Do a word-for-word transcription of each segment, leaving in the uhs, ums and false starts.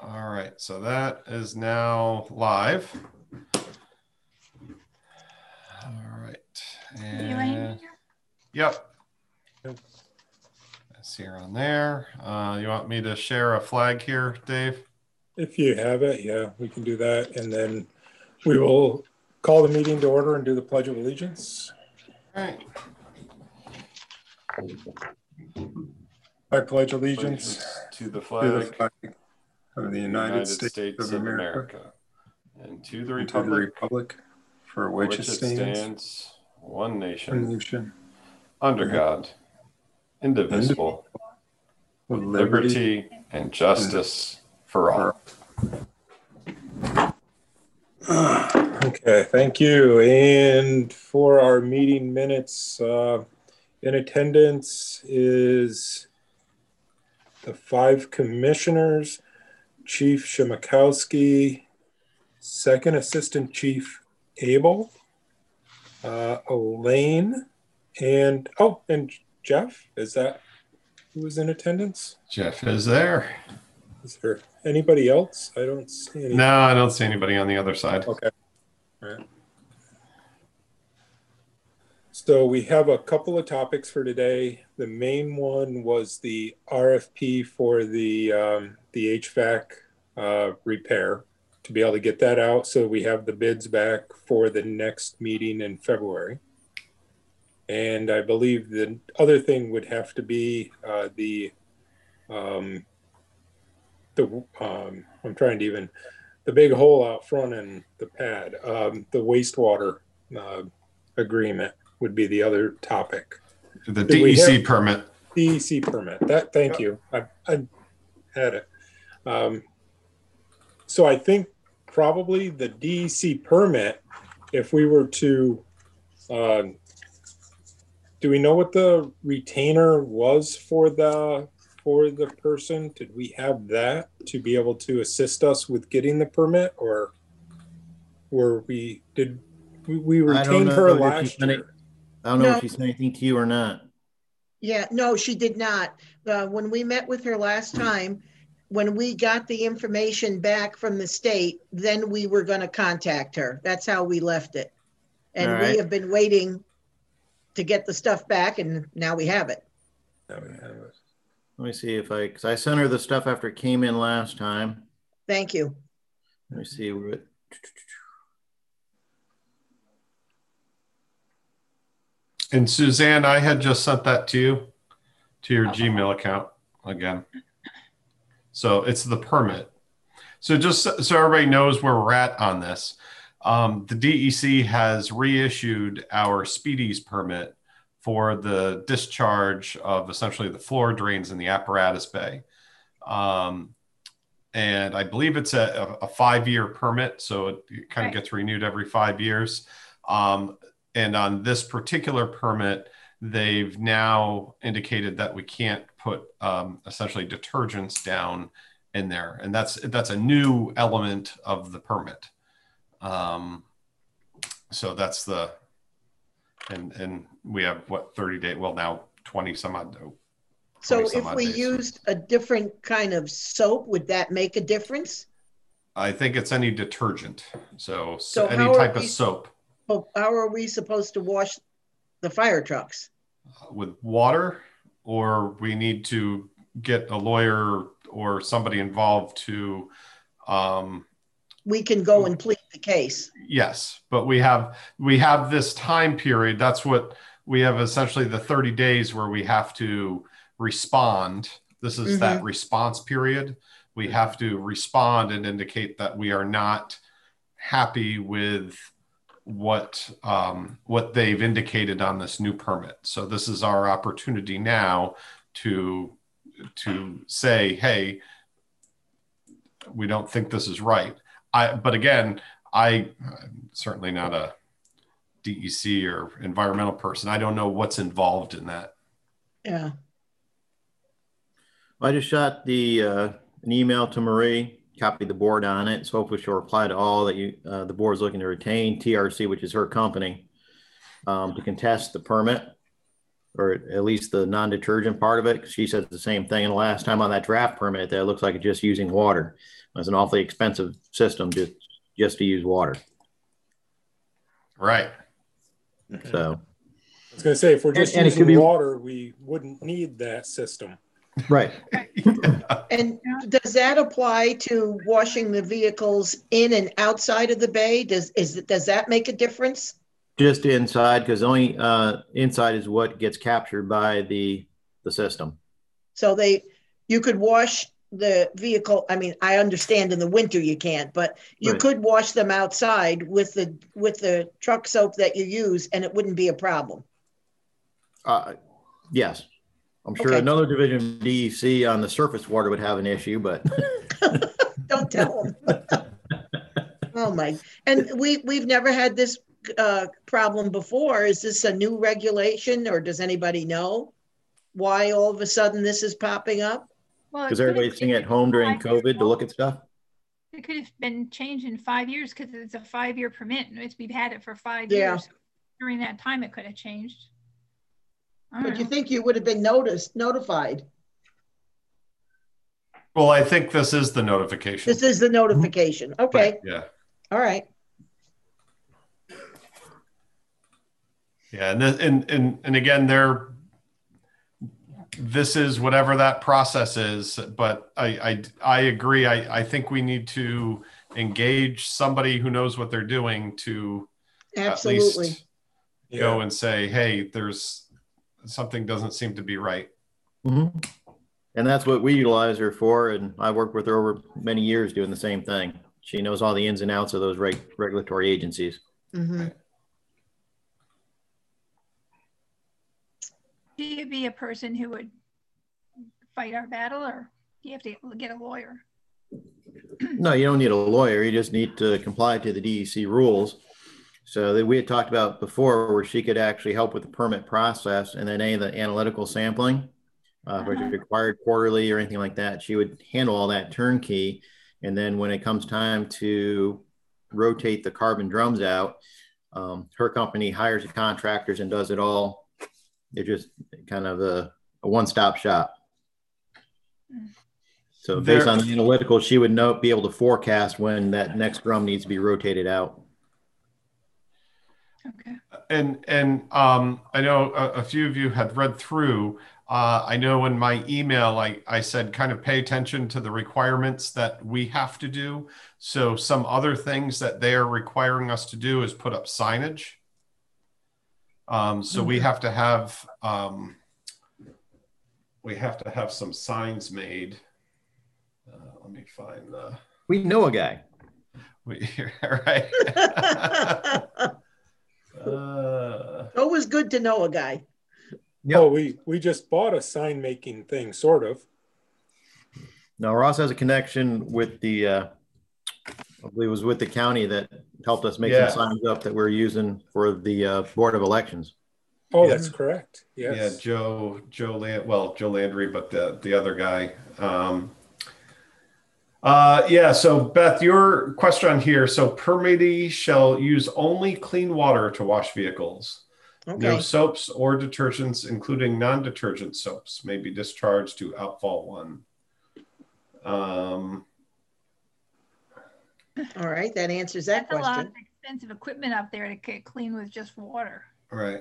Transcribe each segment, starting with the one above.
All right, so that is now live. All right. And yep. It's here on there. Uh, you want me to share a flag here, Dave? If you have it, yeah, we can do that. And then we will call the meeting to order and do the Pledge of Allegiance. All right. I pledge allegiance to the flag, to the flag of the United, United States, States of of America, America, and to the and to the republic, republic for which, which it it stands, stands, one nation, one nation, under God, indivisible, with liberty, liberty and justice for all. Okay, thank you. And for our meeting minutes, uh, in attendance is the five commissioners, Chief Shimakowski, Second Assistant Chief Abel, uh, Elaine, and oh, and Jeff. Is that who was in attendance? Jeff is there. Is there anybody else? I don't see any. No, I don't see anybody on the other side. Okay. All right. So we have a couple of topics for today. The main one was the R F P for the um, the H V A C uh, repair, to be able to get that out so we have the bids back for the next meeting in February. And I believe the other thing would have to be uh, the um, the um, I'm trying to even the big hole out front in the pad, um, the wastewater uh, agreement would be the other topic. The D E C have, permit. D E C permit. That. Thank yep. you. I, I had it. Um, so I think probably the D E C permit, if we were to, uh, do we know what the retainer was for the for the person? Did we have that to be able to assist us with getting the permit, or were we did we, we retained her last year? I don't know no. if she said anything to you or not. Yeah, no, she did not. Uh, when we met with her last time, when we got the information back from the state, then we were going to contact her. That's how we left it. And right. we have been waiting to get the stuff back, and now we have it. Now we have it. Let me see if I, because I sent her the stuff after it came in last time. Thank you. Let me see what. And Suzanne, I had just sent that to you, to your Gmail account again. So it's the permit. So just so everybody knows where we're at on this, um, the D E C has reissued our Speedies permit for the discharge of essentially the floor drains in the apparatus bay. Um, and I believe it's a, a five-year permit, so it, it kind of right. gets renewed every five years. Um, And on this particular permit, they've now indicated that we can't put um, essentially detergents down in there. And that's that's a new element of the permit. Um, so that's the, and and we have what, thirty day, well now twenty some odd. So if we days. used a different kind of soap, would that make a difference? I think it's any detergent. So, so any type we- of soap. Well, how are we supposed to wash the fire trucks? With water, or we need to get a lawyer or somebody involved to... Um, we can go and plead the case. Yes, but we have we have this time period. That's what we have, essentially the thirty days where we have to respond. This is mm-hmm. that response period. We have to respond and indicate that we are not happy with what um, what they've indicated on this new permit. So this is our opportunity now to to say, hey, we don't think this is right. I but again, I, I'm certainly not a D E C or environmental person. I don't know what's involved in that. Yeah. I just shot the uh, an email to Marie. Copy the board on it. So hopefully she'll reply to all that you, uh, the board is looking to retain T R C, which is her company, um, to contest the permit. or at least the non-detergent part of it. 'Cause she said the same thing. And the last time on that draft permit, that it looks like it's just using water. It's an awfully expensive system just, just to use water. Right. So, I was going to say, if we're just And- and it using could be- water, we wouldn't need that system. right. And does that apply to washing the vehicles in and outside of the bay? Does, is, does that make a difference? Just inside, because only uh, inside is what gets captured by the the system. So they, you could wash the vehicle, I mean, I understand in the winter you can't, but you Right. could wash them outside with the, with the truck soap that you use and it wouldn't be a problem. Uh, yes. I'm sure Okay. another division of D E C on the surface water would have an issue, but Don't tell them. Oh my, and we, we've never had this uh, problem before. Is this a new regulation or does anybody know why all of a sudden this is popping up? Well, it because could have everybody's sitting been at home during five years COVID to ago. look at stuff. It could have been changed in five years because it's a five-year permit and it's, we've had it for five Yeah. years. During that time, it could have changed. I don't But you know. think you would have been noticed, notified? Well, I think this is the notification. This is the notification. Okay, Right, yeah. all right. Yeah, and, th- and and and again, there. This is whatever that process is, but I I, I agree. I, I think we need to engage somebody who knows what they're doing to Absolutely. at least go and say, hey, there's something doesn't seem to be right. Mm-hmm. And that's what we utilize her for. And I worked with her over many years doing the same thing. She knows all the ins and outs of those reg- regulatory agencies. Mhm. Do you be a person who would fight our battle or do you have to get a lawyer? No, you don't need a lawyer. You just need to comply to the D E C rules. So that we had talked about before where she could actually help with the permit process and then any of the analytical sampling, uh, which is required quarterly or anything like that. She would handle all that turnkey. And then when it comes time to rotate the carbon drums out, um, her company hires the contractors and does it all. They're just kind of a, a one-stop shop. So based There- on the analytical, she would know, be able to forecast when that next drum needs to be rotated out. Okay. And and um, I know a, a few of you had read through. Uh, I know in my email, I, I said kind of pay attention to the requirements that we have to do. So some other things that they are requiring us to do is put up signage. Um, so we have to have um, we have to have some signs made. Uh, let me find the We know a guy. we right. uh, Always good to know a guy. Yep. Oh, we, we just bought a sign making thing, sort of. Now Ross has a connection with the, uh, I believe it was with the county that helped us make Yeah. some signs up that we're using for the uh, Board of Elections. Oh, Yeah. that's correct. Yeah, Yes. Joe, Joe Land, well, Joe Landry, but the, the other guy. Um, uh, yeah, so Beth, your question here. So permittee shall use only clean water to wash vehicles. No Okay, soaps or detergents, including non-detergent soaps, may be discharged to outfall one. Um, all right, that answers that That's a lot of question. expensive equipment out there to get clean with just water. Right.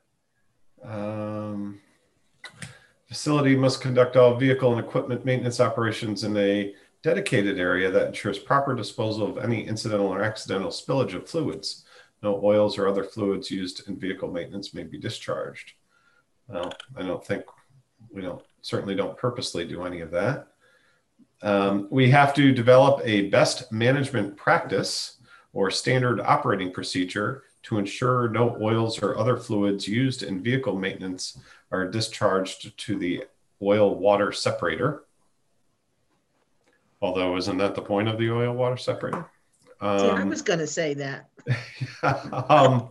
Um, facility must conduct all vehicle and equipment maintenance operations in a dedicated area that ensures proper disposal of any incidental or accidental spillage of fluids. No oils or other fluids used in vehicle maintenance may be discharged. Well, I don't think we don't certainly don't purposely do any of that. Um, we have to develop a best management practice or standard operating procedure to ensure no oils or other fluids used in vehicle maintenance are discharged to the oil water separator. Although, isn't that the point of the oil water separator? Um, See, I was gonna say that. um,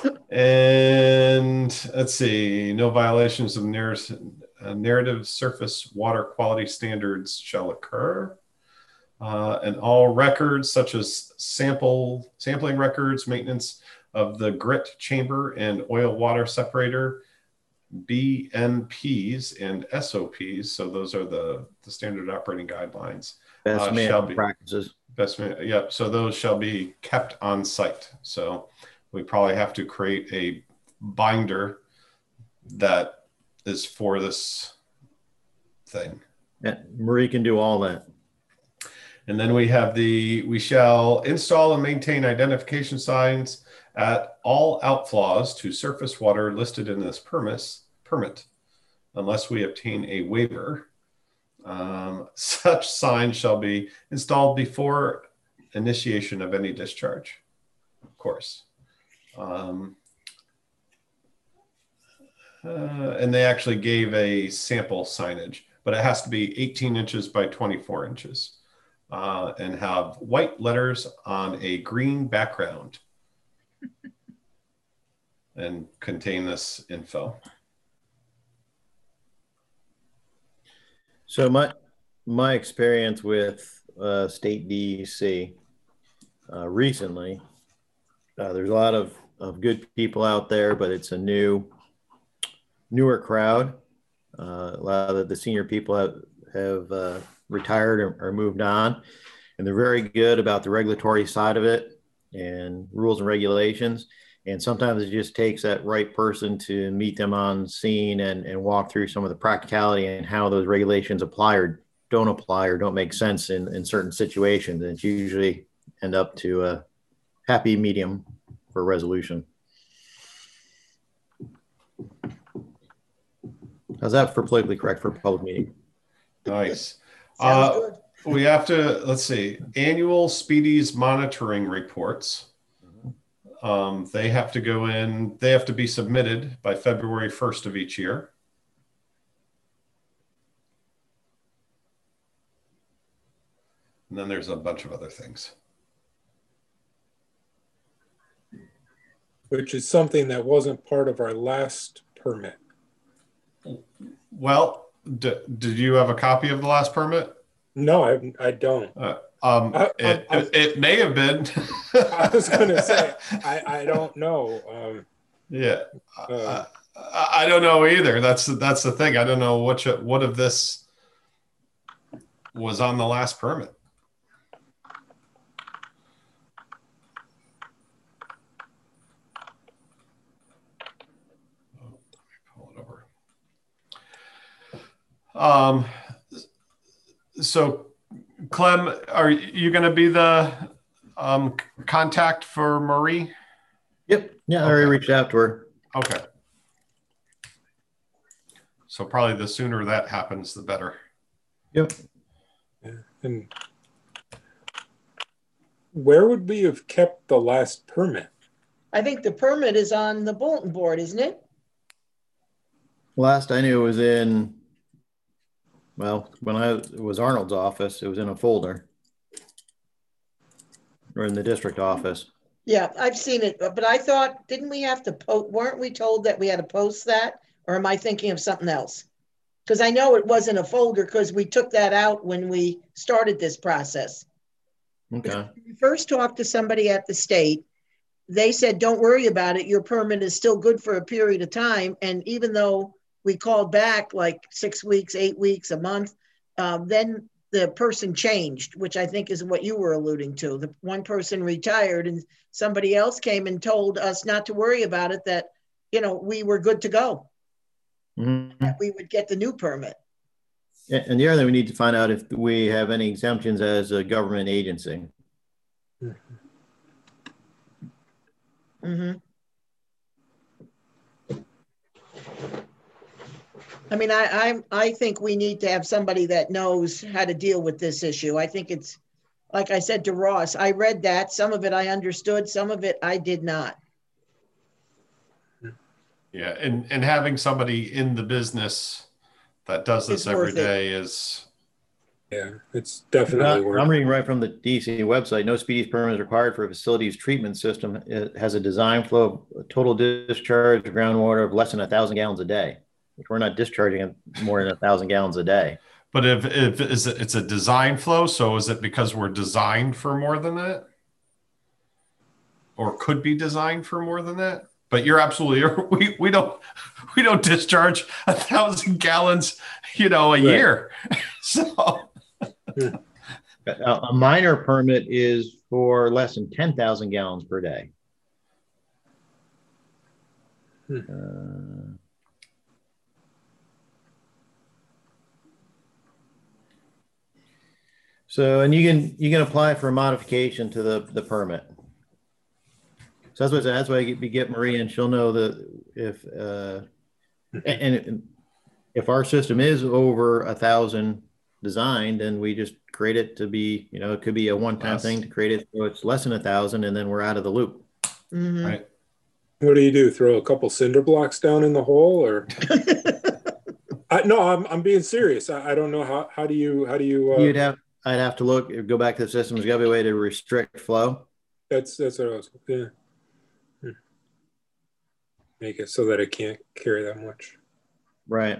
and let's see, no violations of narrative, uh, narrative surface water quality standards shall occur. Uh, and all records such as sample sampling records, maintenance of the grit chamber and oil water separator B M Ps and S O Ps, so those are the, the standard operating guidelines. Best uh, management shall be practices. best man, yep. So those shall be kept on site. So we probably have to create a binder that is for this thing. Yeah, Marie can do all that. And then we have the, we shall install and maintain identification signs at all outflows to surface water listed in this permit, permit unless we obtain a waiver. Um, such signs shall be installed before initiation of any discharge, of course. Um, uh, and they actually gave a sample signage, but it has to be eighteen inches by twenty-four inches. Uh, and have white letters on a green background and contain this info. So my my experience with uh, state D E C uh, recently, uh, there's a lot of, of good people out there, but it's a new newer crowd. Uh, a lot of the, the senior people have have uh, retired or, or moved on, and they're very good about the regulatory side of it and rules and regulations. And sometimes it just takes that right person to meet them on scene and, and walk through some of the practicality and how those regulations apply or don't apply or don't make sense in, in certain situations. And it's usually end up to a happy medium for resolution. How's that for politically correct for a public meeting? Nice. Sounds Uh, good. we have to, let's see, annual Speedies monitoring reports. Um, they have to go in, they have to be submitted by February first of each year. And then there's a bunch of other things. Which is something that wasn't part of our last permit. Well, d- did you have a copy of the last permit? No, I, I don't. Uh, um, I- I- it, I- it, it may have been. I was going to say, I, I don't know. Um, Yeah. uh, I, I don't know either. That's that's the thing. I don't know what you, what of this was on the last permit. Oh, let me pull it over. Um. So, Clem, are you going to be the um, contact for Marie? Yep. Yeah, I already Okay. reached out to her. Okay. So probably the sooner that happens, the better. Yep. and where would we have kept the last permit? I think the permit is on the bulletin board, isn't it? Last I knew it was in, well, when I it was Arnold's office, it was in a folder or in the district office. Yeah, I've seen it, but I thought, didn't we have to post, weren't we told that we had to post that? Or am I thinking of something else? Because I know it wasn't a folder because we took that out when we started this process. Okay. When we first talked to somebody at the state, they said, don't worry about it. Your permit is still good for a period of time. And even though we called back like six weeks, eight weeks, a month, um, then the person changed, which I think is what you were alluding to. The one person retired and somebody else came and told us not to worry about it, that, you know, we were good to go, Mhm. that we would get the new permit. Yeah, and the other thing, we need to find out if we have any exemptions as a government agency. Mm-hmm. I mean, I, I, I think we need to have somebody that knows how to deal with this issue. I think it's, like I said to Ross, I read that, some of it I understood, some of it I did not. Yeah, and and having somebody in the business that does this It's every worth it. day is Yeah, it's definitely I'm worth it. reading right from the D C website. No speedies permit is required for a facilities treatment system. It has a design flow of total discharge of groundwater of less than a thousand gallons a day, which we're not discharging more than a thousand gallons a day. But if if it's a, it's a design flow, so is it because we're designed for more than that, or could be designed for more than that? but you're absolutely, we, we don't, we don't discharge a thousand gallons, you know, a Right. year. So, A, a minor permit is for less than ten thousand gallons per day. Hmm. Uh, so, and you can, you can apply for a modification to the, the permit. So that's what, that's why we get Marie, and she'll know that if, uh, and, and if our system is over a thousand designed, then we just create it to be, you know, it could be a one-time Less. thing to create it so it's less than a thousand, and then we're out of the loop. Mhm. right. What do you do? Throw a couple cinder blocks down in the hole, or? I, no, I'm I'm being serious. I, I don't know how how do you how do you? Uh, You'd have, I'd have to look, go back to the system. There's got to be a way to restrict flow. that's that's what I was. Yeah. Hmm. Make it so that it can't carry that much. Right.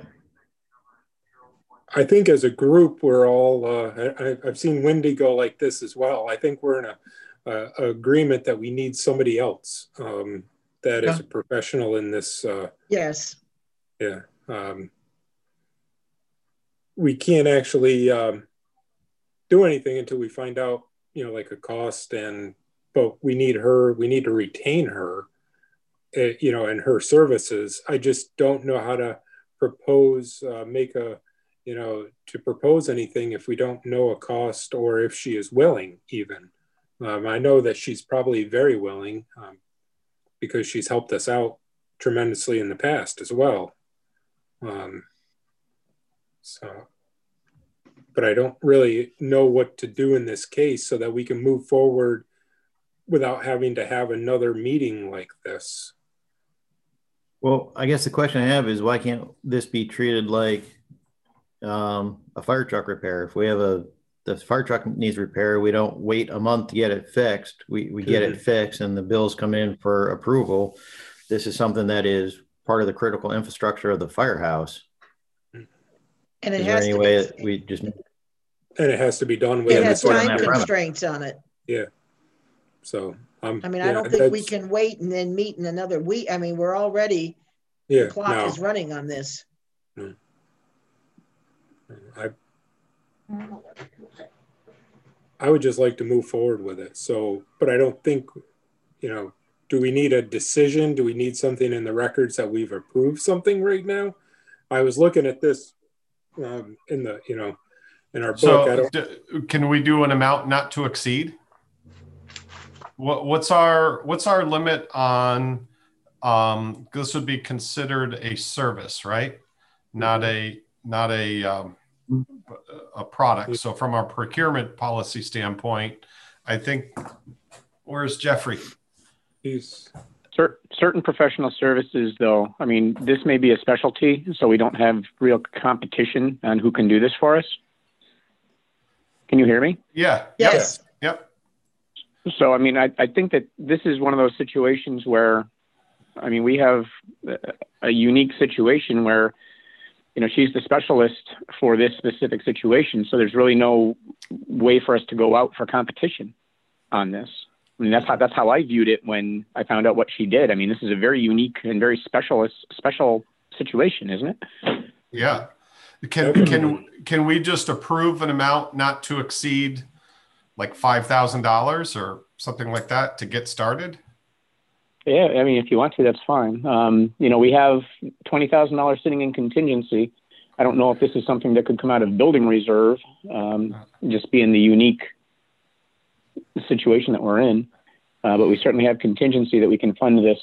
I think as a group, we're all. Uh, I, I've seen Wendy go like this as well. I think we're in a, a, a agreement that we need somebody else um, that is Okay. a professional in this. Uh, Yes. yeah. Um, we can't actually um, do anything until we find out, you know, like a cost, and but we need her. We need to retain her, uh, you know, and her services. I just don't know how to propose, uh, make a, you know, to propose anything if we don't know a cost or if she is willing even. Um, I know that she's probably very willing um, because she's helped us out tremendously in the past as well. Um, so, but I don't really know what to do in this case so that we can move forward without having to have another meeting like this. Well, I guess the question I have is, why can't this be treated like um, a fire truck repair? If we have a, the fire truck needs repair, we don't wait a month to get it fixed. We, we get Mhm. it fixed and the bills come in for approval. This is something that is part of the critical infrastructure of the firehouse. And it Is there has any to way be, that we just, And it has to be done it within Yeah, has the put it on time that premise. constraints on it. Yeah. So um, I mean, I yeah, don't think we that's- can wait and then meet in another week. I mean, we're already, Yeah. the clock No. is running on this. I I would just like to move forward with it. So, but I don't think, you know, do we need a decision? Do we need something in the records that we've approved something right now? I was looking at this um, in the, you know, in our book. I So don't, d- can we do an amount not to exceed? What, what's our, what's our limit on, um, this would be considered a service, right? Not a, not a, um, a product. So from our procurement policy standpoint, I think, where's Jeffrey? he's, Cer- Certain professional services, though, I mean, this may be a specialty, so we don't have real competition on who can do this for us. Can you hear me? Yeah. Yes. Yep. So, I mean, I, I think that this is one of those situations where, I mean, we have a, a unique situation where, you know, she's the specialist for this specific situation. So there's really no way for us to go out for competition on this. I mean, that's how, that's how I viewed it when I found out what she did. I mean, this is a very unique and very specialist, special situation, isn't it? Yeah. Can, can, can we just approve an amount not to exceed like five thousand dollars or something like that to get started? Yeah, I mean, if you want to, that's fine. Um, you know, we have twenty thousand dollars sitting in contingency. I don't know if this is something that could come out of building reserve, um, just being the unique situation that we're in. Uh, but we certainly have contingency that we can fund this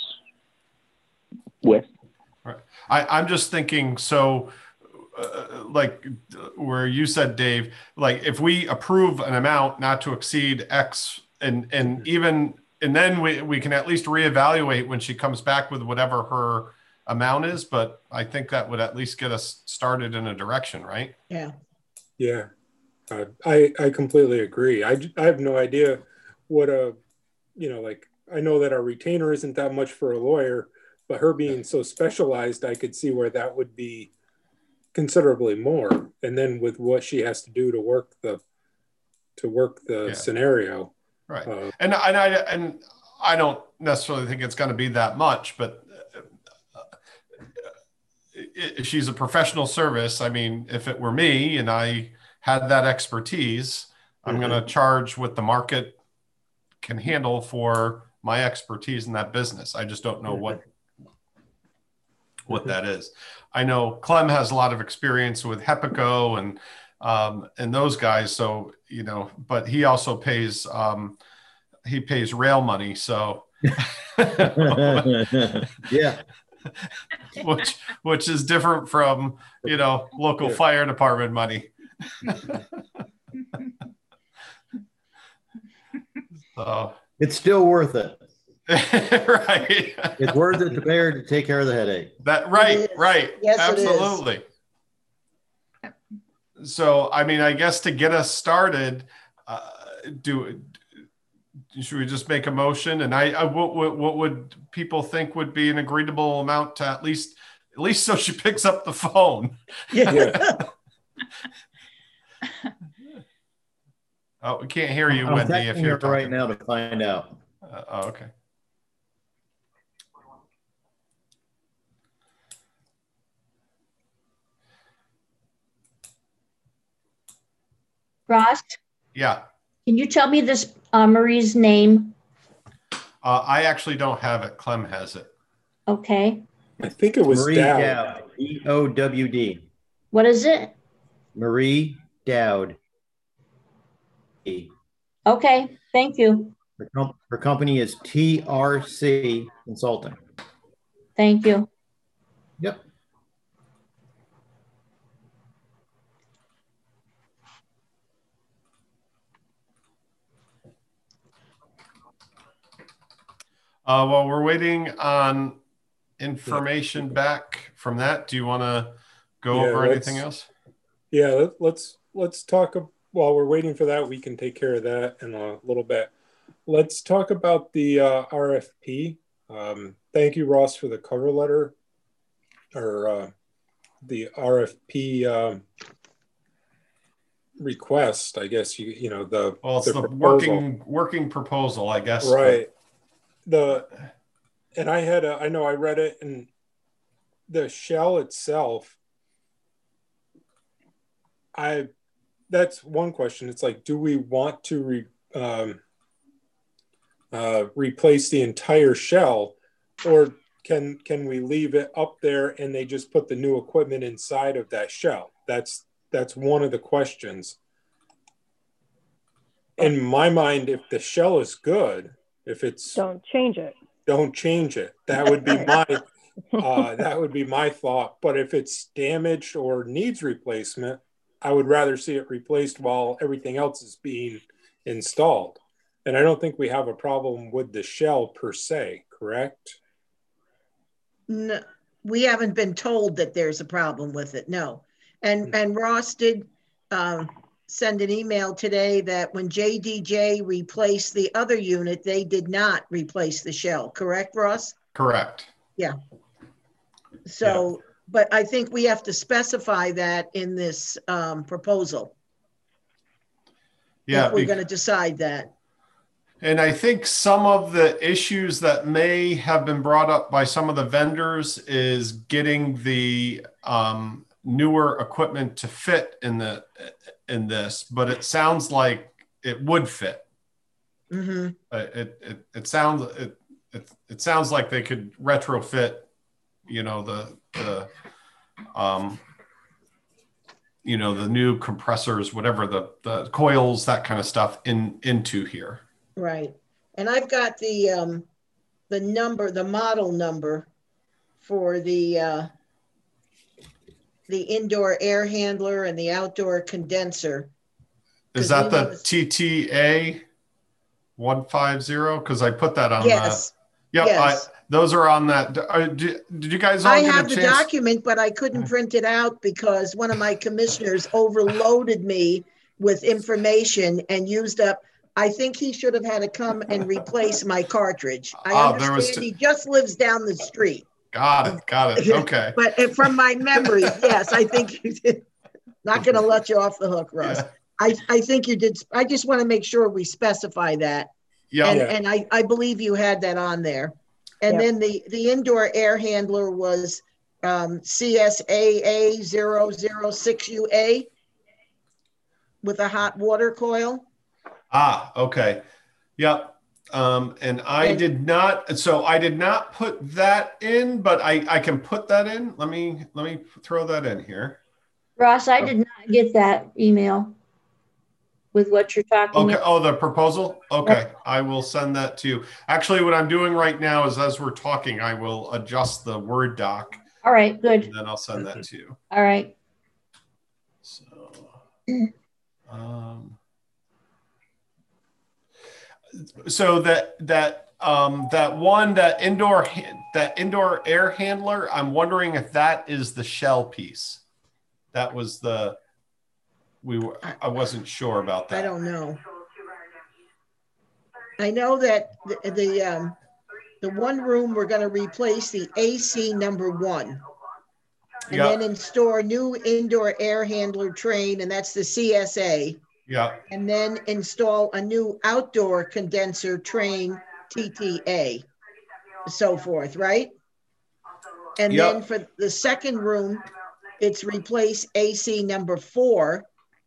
with. Right. I, I'm just thinking, so uh, like where you said, Dave, like if we approve an amount not to exceed X and, and even, and then we, we can at least reevaluate when she comes back with whatever her amount is. But I think that would at least get us started in a direction, right? Yeah. yeah, uh, I, I completely agree. I, I have no idea what a, you know, like, I know that our retainer isn't that much for a lawyer, but her being so specialized, I could see where that would be considerably more. And then with what she has to do to work the, to work the Yeah. scenario. Right. Uh, And, and I, and I don't necessarily think it's going to be that much, but uh, it, she's a professional service. I mean, if it were me and I had that expertise, I'm Mhm. going to charge what the market can handle for my expertise in that business. I just don't know what what that is. I know Clem has a lot of experience with HEPACO and um, and those guys. So, you know, but he also pays um, he pays rail money. So Yeah. which which is different from, you know, local Yeah. fire department money. So It's still worth it. right. It's worth it to pay her to take care of the headache. That right, It is. right. Yes, it is. Absolutely. So, I mean, I guess to get us started, uh, do should we just make a motion? And I, I what, what, what would people think would be an agreeable amount to at least, at least so she picks up the phone? Yeah. Oh, we can't hear you, I'm Wendy, if texting you're her talking. right now to find out. Uh, oh, okay. Ross, Yeah. can you tell me this uh, Marie's name? Uh, I actually don't have it. Clem has it. Okay. I think it was Marie Dowd. Dowd. D O W D. What is it? Marie Dowd. Okay. Thank you. Her, com- her company is T R C Consulting. Thank you. Yep. Uh, while we're waiting on information back from that, do you want to go Yeah, over anything let's- else? Yeah, let, let's let's talk. While we're waiting for that, we can take care of that in a little bit. Let's talk about the uh, R F P. Um, thank you, Ross, for the cover letter or uh, the R F P um, request. I guess you you know the Well, it's the, proposal. working working proposal, I guess. Right. The and I had a, I know I read it, and the shell itself, I that's one question. It's like, do we want to re, um, uh, replace the entire shell, or can can we leave it up there and they just put the new equipment inside of that shell? That's that's one of the questions. In my mind, if the shell is good, if it's Don't change it. don't change it. That would be my uh, that would be my thought. But if it's damaged or needs replacement, I would rather see it replaced while everything else is being installed. And I don't think we have a problem with the shell per se, correct? No, we haven't been told that there's a problem with it, no. And, and Ross did um, send an email today that when J D J replaced the other unit, they did not replace the shell, correct, Ross? Correct. So, but I think we have to specify that in this um, proposal. Yeah. If we're be- going to decide that. And I think some of the issues that may have been brought up by some of the vendors is getting the um, newer equipment to fit in the in this, but it sounds like it would fit. Mhm. Uh, it, it it sounds it, it it sounds like they could retrofit, you know, the the um you know the new compressors, whatever the the coils, that kind of stuff in into here. Right. And I've got the, um, the number, the model number for the, uh, the indoor air handler and the outdoor condenser. Is 'Cause that we the wanna- T T A one fifty? Because I put that on. Yes, The, yep. yes. I, those are on that. Uh, did, did you guys all I get have a the chance? document, but I couldn't print it out because one of my commissioners overloaded me with information and used up. I think he should have had to come and replace my cartridge. I Oh, there was understand t- he just lives down the street. Got it. Got it. Okay. But uh, from my memory, yes, I think you did. Not going to let you off the hook, Russ. Yeah. I, I think you did. I just want to make sure we specify that Yeah. And, Yeah. and I, I believe you had that on there. And Yep. then the, the indoor air handler was um, C S A A zero zero six U A with a hot water coil. Ah, okay. Yep. Um, and I And- did not, so I did not put that in, but I, I can put that in. Let me, let me throw that in here. Ross, I did not get that email with what you're talking Okay. about. Oh, the proposal. Okay. I will send that to you. Actually, what I'm doing right now is as we're talking, I will adjust the Word doc All right, good. and then I'll send that to you. All right. So, um, so that, that, um, that one, that indoor, that indoor air handler, I'm wondering if that is the shell piece. That was the, we were, I wasn't sure about that. I don't know. I know that the, the, um, the one room, we're gonna replace the A C number one. And Yeah. then install new indoor air handler train, and that's the C S A. Yeah. And then install a new outdoor condenser train, T T A, so forth, right? And Yep. then for the second room, it's replace A C number four,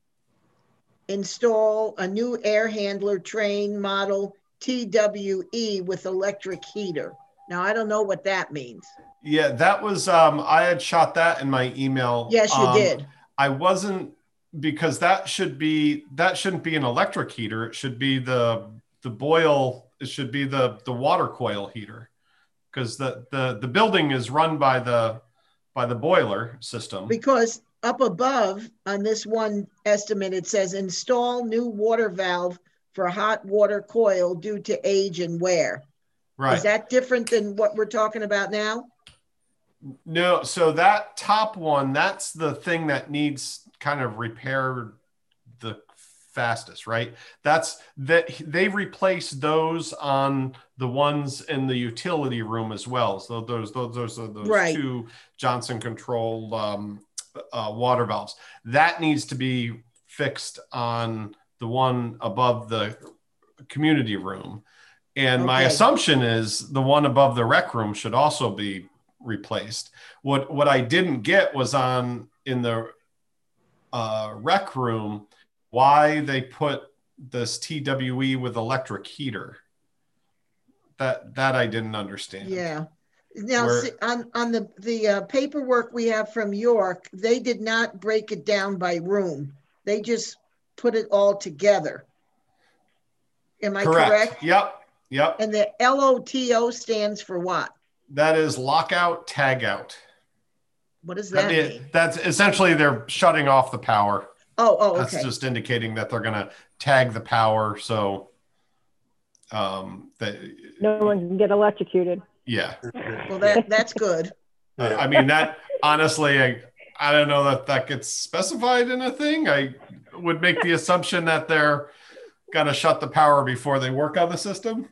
install a new air handler train model T W E with electric heater. Now, I don't know what that means. Yeah, that was, um, I had shot that in my email. Yes, you Um, did. I wasn't, because that should be, that shouldn't be an electric heater. It should be the, the boil, it should be the, the water coil heater. Because the, the, the building is run by the, by the boiler system. Because up above on this one estimate, it says install new water valve for hot water coil due to age and wear. Right. Is that different than what we're talking about now? No, so that top one, that's the thing that needs kind of repaired the fastest, right? That's that they replaced those on the ones in the utility room as well. So those those those are those Right. two Johnson controlled um, uh, water valves. That needs to be fixed on the one above the community room. And my Okay. assumption is the one above the rec room should also be replaced. What what I didn't get was on in the uh, rec room why they put this T W E with electric heater. That that I didn't understand. Yeah. Now, Where- see, on, on the, the uh, paperwork we have from York, they did not break it down by room. They just put it all together. Am I Correct. correct? Yep. Yep. And the L O T O stands for what? That is lockout, tag out. What does That that is- mean? that's essentially they're shutting off the power. Oh, oh, That's okay. just indicating that they're going to tag the power. So, um, that, No one can get electrocuted. yeah. Well, that, that's good. Uh, I mean, that honestly, I, I don't know that that gets specified in a thing. I would make the assumption that they're going to shut the power before they work on the system.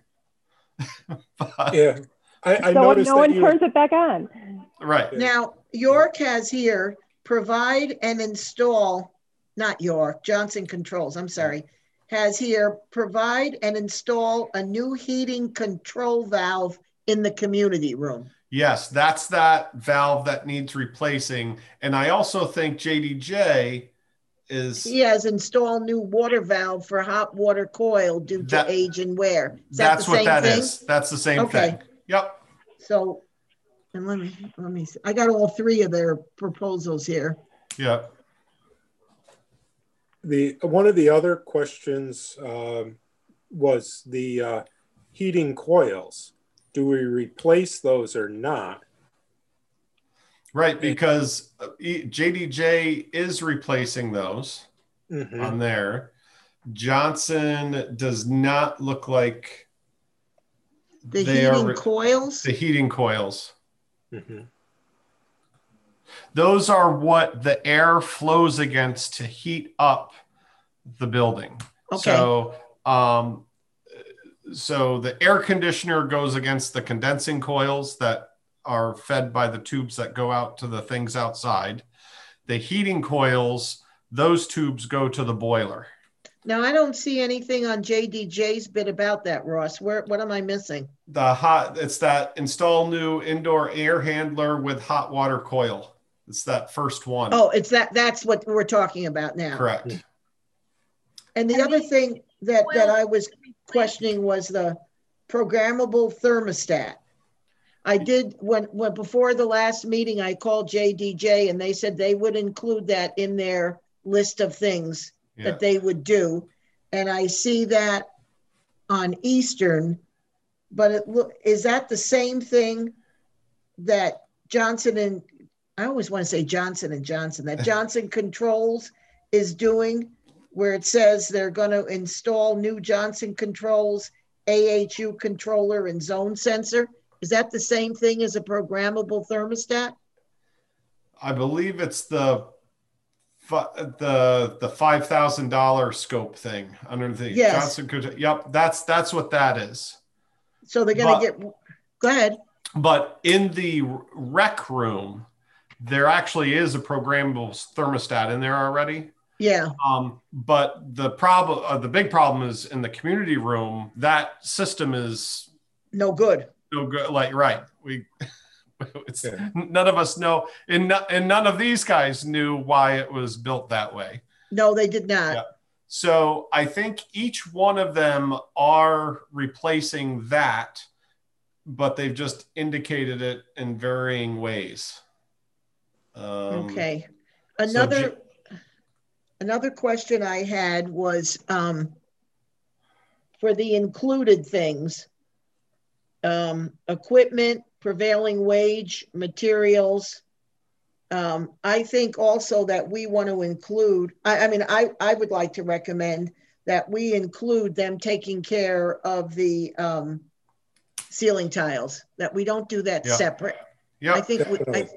But- Yeah. I, I So noticed no that one you, turns it back on. right. Now, York has here, provide and install, not York, Johnson Controls, I'm sorry, has here, provide and install a new heating control valve in the community room. Yes, that's that valve that needs replacing. And I also think J D J is He has installed new water valve for hot water coil due to That- age and wear. Is that the that's what same that thing? is. That's the same Okay. thing. Yep. So, and let me, let me, see. I got all three of their proposals here. Yep. the, one of the other questions um, was the uh, heating coils. Do we replace those or not? Right, because uh, E- J D J is replacing those Mhm. on there. Johnson does not look like The they are heating re- coils, the heating coils. Mhm. Those are what the air flows against to heat up the building. Okay. So, um, so the air conditioner goes against the condensing coils that are fed by the tubes that go out to the things outside. The heating coils, those tubes go to the boiler. Now, I don't see anything on J D J's bit about that, Ross. Where, what am I missing? The hot, it's that install new indoor air handler with hot water coil. It's that first one. Oh, it's that, that's what we're talking about now. Correct. And the And other these thing that, that coils I was questioning was the programmable thermostat. I did, when, when, before the last meeting, I called J D J and they said they would include that in their list of things Yeah. that they would do. And I see that on Eastern, but it look, is that the same thing that Johnson and, I always want to say Johnson and Johnson, that Johnson Controls is doing, where it says they're going to install new Johnson Controls A H U controller and zone sensor? Is that the same thing as a programmable thermostat? I believe it's the the the five thousand dollar scope thing underneath. Yes. Johnson could. Yep, that's that's what that is. So they're going to But- get, go ahead. But in the rec room, there actually is a programmable thermostat in there already. Yeah, Um, but the problem, uh, the big problem is in the community room. That system is no good. no good. Like, right, we. It's, Yeah. none of us know, and, no, and none of these guys knew why it was built that way. No, they did not. Yeah. So I think each one of them are replacing that, but they've just indicated it in varying ways. Um, Okay. so Another, J- another question I had was, um, for the included things, um, equipment, prevailing wage, materials. Um, I think also that we want to include, I, I mean, I, I would like to recommend that we include them taking care of the, um, ceiling tiles, that we don't do that Yeah. separate. I yeah, think, we- I, Definitely.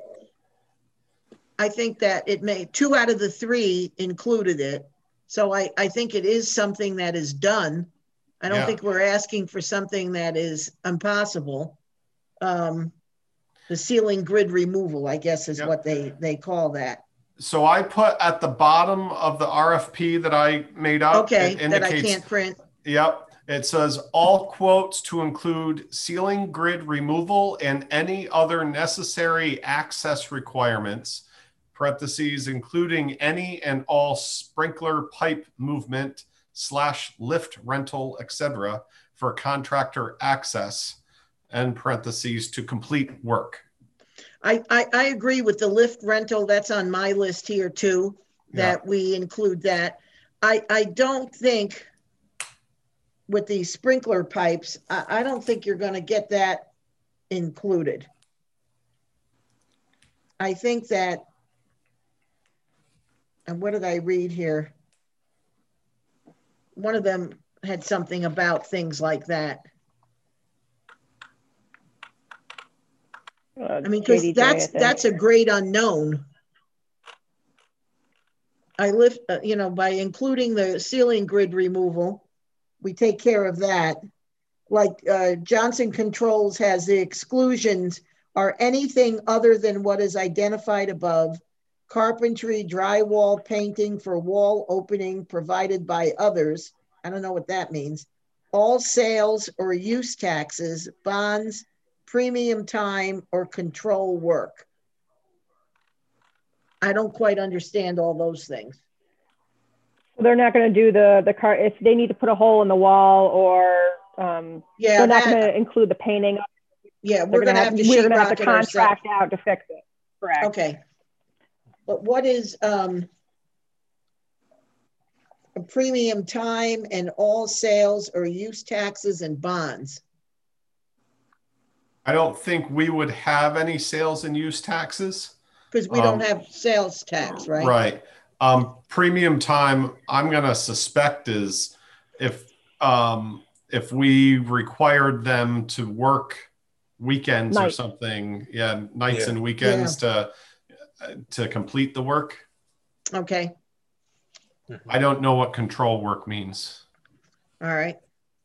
I think that it may, two out of the three included it. So I, I think it is something that is done. I don't Yeah. think we're asking for something that is impossible. Um, the ceiling grid removal, I guess is Yep. what they, they call that. so I put at the bottom of the R F P that I made up. Okay, it that I indicates- can't print. Yep. It says all quotes to include ceiling grid removal and any other necessary access requirements, parentheses, including any and all sprinkler pipe movement slash lift rental, et cetera, for contractor access, and parentheses, to complete work. I, I, I agree with the lift rental. That's on my list here too, that we include that. I, I don't think with the sprinkler pipes, I, I don't think you're going to get that included. I think that, and what did I read here? One of them had something about things like that. Uh, I mean, because J D J, I that's, think. that's a great unknown. I lift, uh, you know, by including the ceiling grid removal, we take care of that. Like uh, Johnson Controls has the exclusions are anything other than what is identified above: carpentry, drywall, painting for wall opening provided by others. I don't know what that means. All sales or use taxes, bonds, premium time, or control work. I don't quite understand all those things. So they're not going to do the, the car, if they need to put a hole in the wall or um, Yeah, they're not going that, to include the painting. yeah, They're we're gonna have to we're gonna have sheetrock to it ourselves. contract out to fix it. Correct. Okay. But what is um, a premium time and all sales or use taxes and bonds? I don't think we would have any sales and use taxes. Because we don't Um, have sales tax, right? Right. Um, premium time, I'm going to suspect is if, um, if we required them to work weekends or Night. something, yeah, nights Yeah. and weekends to, to complete the work. Okay, I don't know what control work means. all right.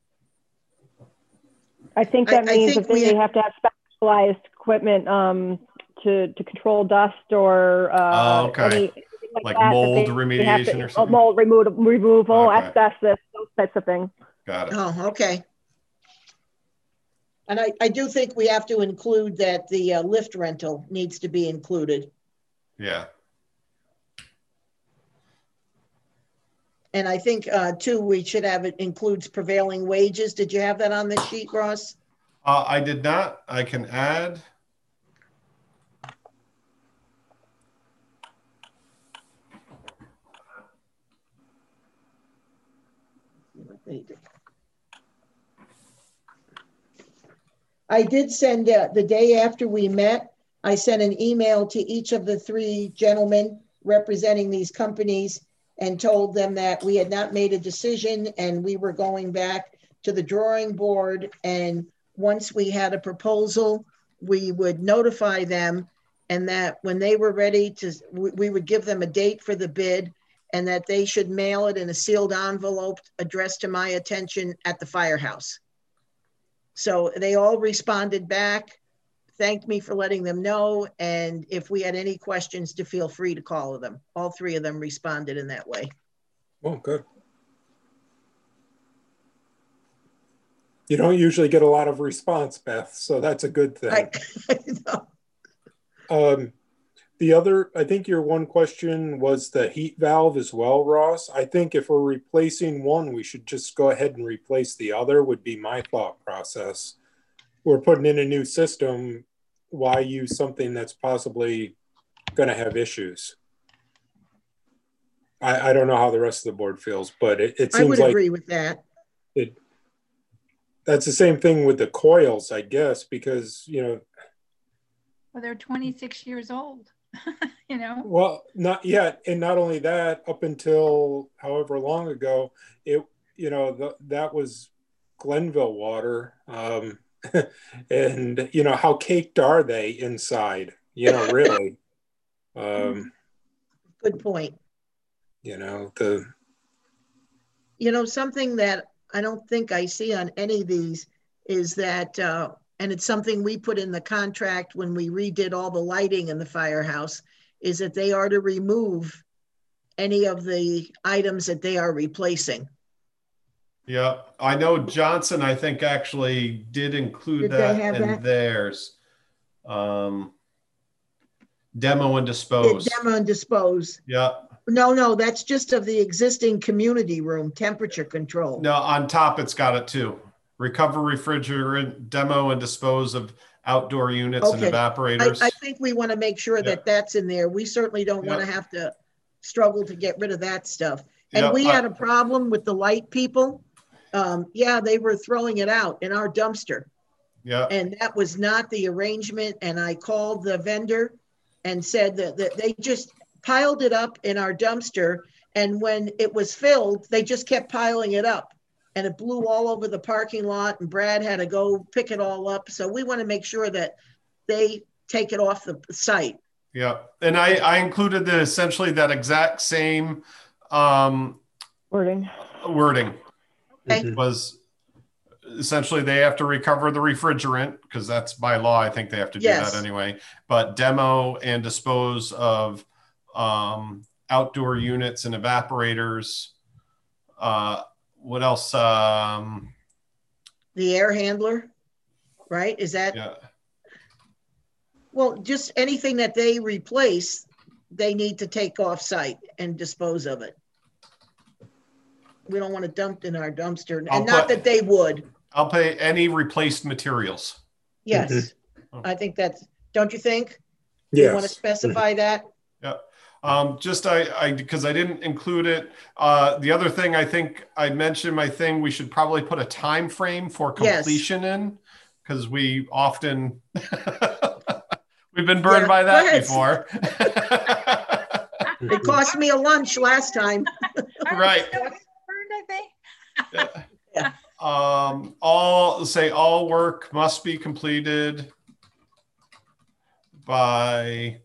I think I- that I means think if they we- have to have specialized equipment um, to, to control dust or uh, Oh, okay. any, like, like that, that mold they- they have remediation to- or something? Mold removal, removal, Okay. asbestos, those types of things. Got it. Oh, okay. And I, I do think we have to include that the uh, lift rental needs to be included. Yeah. And I think uh, too, we should have it includes prevailing wages. Did you have that on the sheet, Ross? Uh, I did not. I can add. I did send, uh, the day after we met, I sent an email to each of the three gentlemen representing these companies and told them that we had not made a decision and we were going back to the drawing board. And once we had a proposal, we would notify them, and that when they were ready to, we, we would give them a date for the bid, and that they should mail it in a sealed envelope addressed to my attention at the firehouse. So they all responded back, thanked me for letting them know, and if we had any questions, to feel free to call them. All three of them responded in that way. Oh, good. You don't usually get a lot of response, Beth, so that's a good thing. I, I know. Um, the other, I think your one question was the heat valve as well, Ross. I think if we're replacing one, we should just go ahead and replace the other, would be my thought process. We're putting in a new system. Why use something that's possibly going to have issues? I, I don't know how the rest of the board feels, but it, it I seems would like agree with that. it. That's the same thing with the coils, I guess, because, you know, Well, they're twenty-six years old, you know? well, not yet. And not only that, up until however long ago, it, you know, the, that was Glenville water. Um, and, you know, how caked are they inside? You know, really. Um, Good point. you know, the, You know, something that I don't think I see on any of these is that, uh, and it's something we put in the contract when we redid all the lighting in the firehouse, is that they are to remove any of the items that they are replacing. Yeah, I know Johnson, I think, actually did include Did they that have in that? theirs. Um, demo and It dispose. Demo and dispose. Yeah. No, no, that's just of the existing community room, temperature control. No, on top it's got it too. Recover refrigerant, demo and dispose of outdoor units and Okay. I, evaporators. I think we want to make sure that that's in there. We certainly don't want to Yeah. have to struggle to get rid of that stuff. And Yeah, we I- had a problem with the light people. Um, yeah, they were throwing it out in our dumpster, Yeah. and that was not the arrangement. And I called the vendor and said that, that they just piled it up in our dumpster. And when it was filled, they just kept piling it up, and it blew all over the parking lot, and Brad had to go pick it all up. So we want to make sure that they take it off the site. Yeah. And I, I included the essentially that exact same um, Wording. wording. Okay. Mhm. Was essentially they have to recover the refrigerant, because that's by law. I think they have to do Yes. that anyway. But demo and dispose of um, outdoor units and evaporators. Uh, what else? Um, The air handler, right? Is that, yeah. well, just anything that they replace, they need to take off site and dispose of it. We don't want it dumped in our dumpster, I'll and not put- that they would. I'll pay any replaced materials. Yes, Mhm. I think that's, don't you think? You want to yes. specify that? Yeah. Um, just I, I, because I didn't include it. Uh, the other thing I think I mentioned my thing, we should probably put a time frame for Yes. completion in, because we often we've been burned Yeah, by go that ahead. before. It cost me a lunch last time. Right. Still burned, I think. Yeah. Um, all say all work must be completed by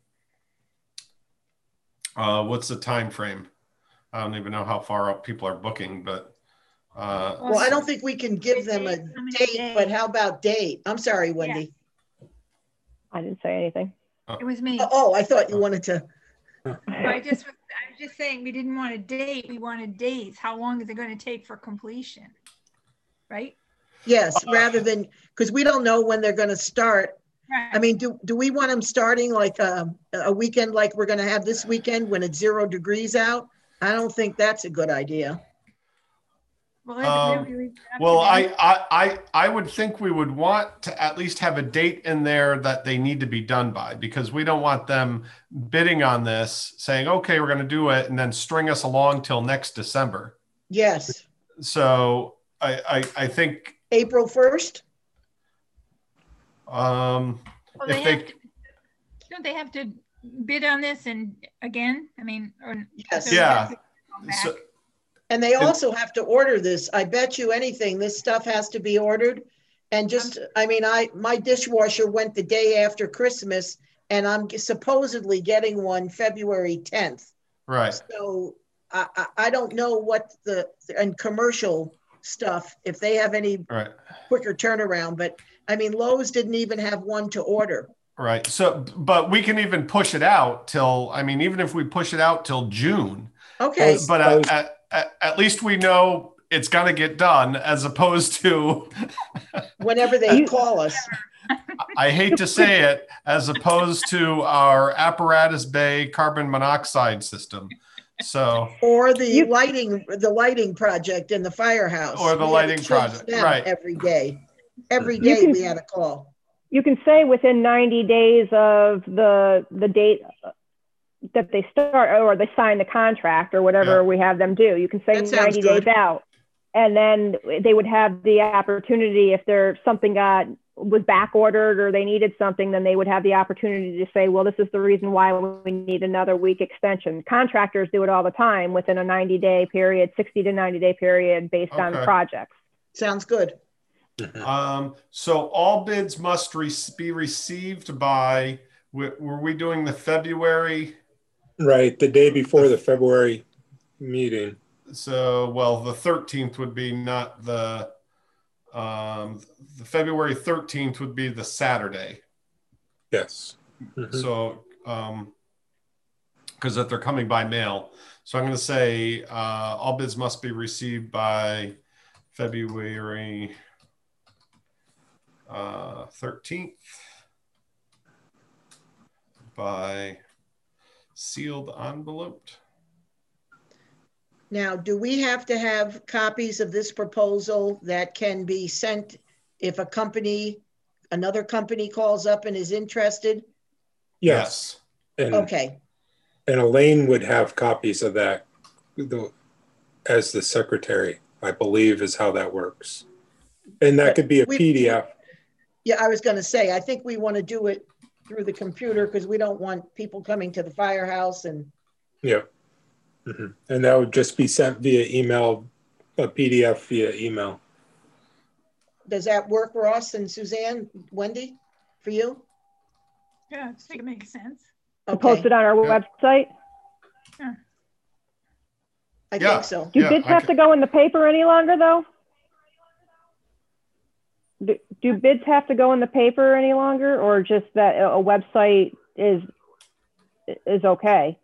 uh, what's the time frame? I don't even know how far up people are booking, but uh, Well, I don't think we can give them a How many date, but days? how about date? I'm sorry, Wendy. I didn't say anything. It was me. Oh, I thought you wanted to. I just, was- was just saying, we didn't want a date, we wanted dates. How long is it going to take for completion? Right? Yes, rather than, because we don't know when they're going to start. Right. I mean, do, do we want them starting like a, a weekend like we're going to have this weekend when it's zero degrees out? I don't think that's a good idea. Well, it Um, really leaves it up to Well, them. I, I, I, I would think we would want to at least have a date in there that they need to be done by, because we don't want them bidding on this, saying, okay, we're going to do it, and then string us along till next December. Yes, So I, I, I think, April first? um, Well, if they they, have to, don't they have to bid on this and again? I mean, or Yes. so they Yeah. have to come back. so, And they also have to order this. I bet you anything, this stuff has to be ordered. And just, I mean, I, my dishwasher went the day after Christmas and I'm supposedly getting one February tenth. right. So I, I, I don't know what the, and commercial stuff, if they have any Right. quicker turnaround, but I mean, Lowe's didn't even have one to order. Right. So, but we can even push it out till, I mean, even if we push it out till June, Okay, but at, at, at, at least we know it's going to get done, as opposed to, whenever they call us. I hate to say it, as opposed to our apparatus bay carbon monoxide system. So, Or the You- lighting, the lighting project in the firehouse. Or the We had to lighting chase project, them right. Every day. Every You day can- we had a call. You can say within ninety days of the, the date that they start, or they sign the contract or whatever Yeah. we have them do. You can say That sounds ninety days good. out. And then they would have the opportunity, if there something got was back ordered or they needed something, then they would have the opportunity to say, well, this is the reason why we need another week extension. Contractors do it all the time within a ninety day period, sixty to ninety day period based on the Okay. projects. Sounds good. um, so all bids must re- be received by, were were we doing the February? Right, the day before the February meeting. So, well, the thirteenth would be not the, um, the February thirteenth would be the Saturday. Yes. Mhm. So, um, because if they're coming by mail. So I'm going to say uh, all bids must be received by February uh, thirteenth by sealed enveloped. Now, do we have to have copies of this proposal that can be sent if a company, another company calls up and is interested? Yes. And, Okay, and Elaine would have copies of that the, as the secretary, I believe is how that works. And that could be a We- P D F. yeah, I was gonna say, I think we want to do it through the computer because we don't want people coming to the firehouse and, Yeah. Mhm. And that would just be sent via email, a P D F via email. does that work, Ross and Suzanne, Wendy, for you? Yeah, I think it makes sense. To post Okay, it on our Yeah. website. I Yeah. think so. Do Yeah, bids I have can- to go in the paper any longer, though? Do, do bids have to go in the paper any longer, or just that a a website is is okay?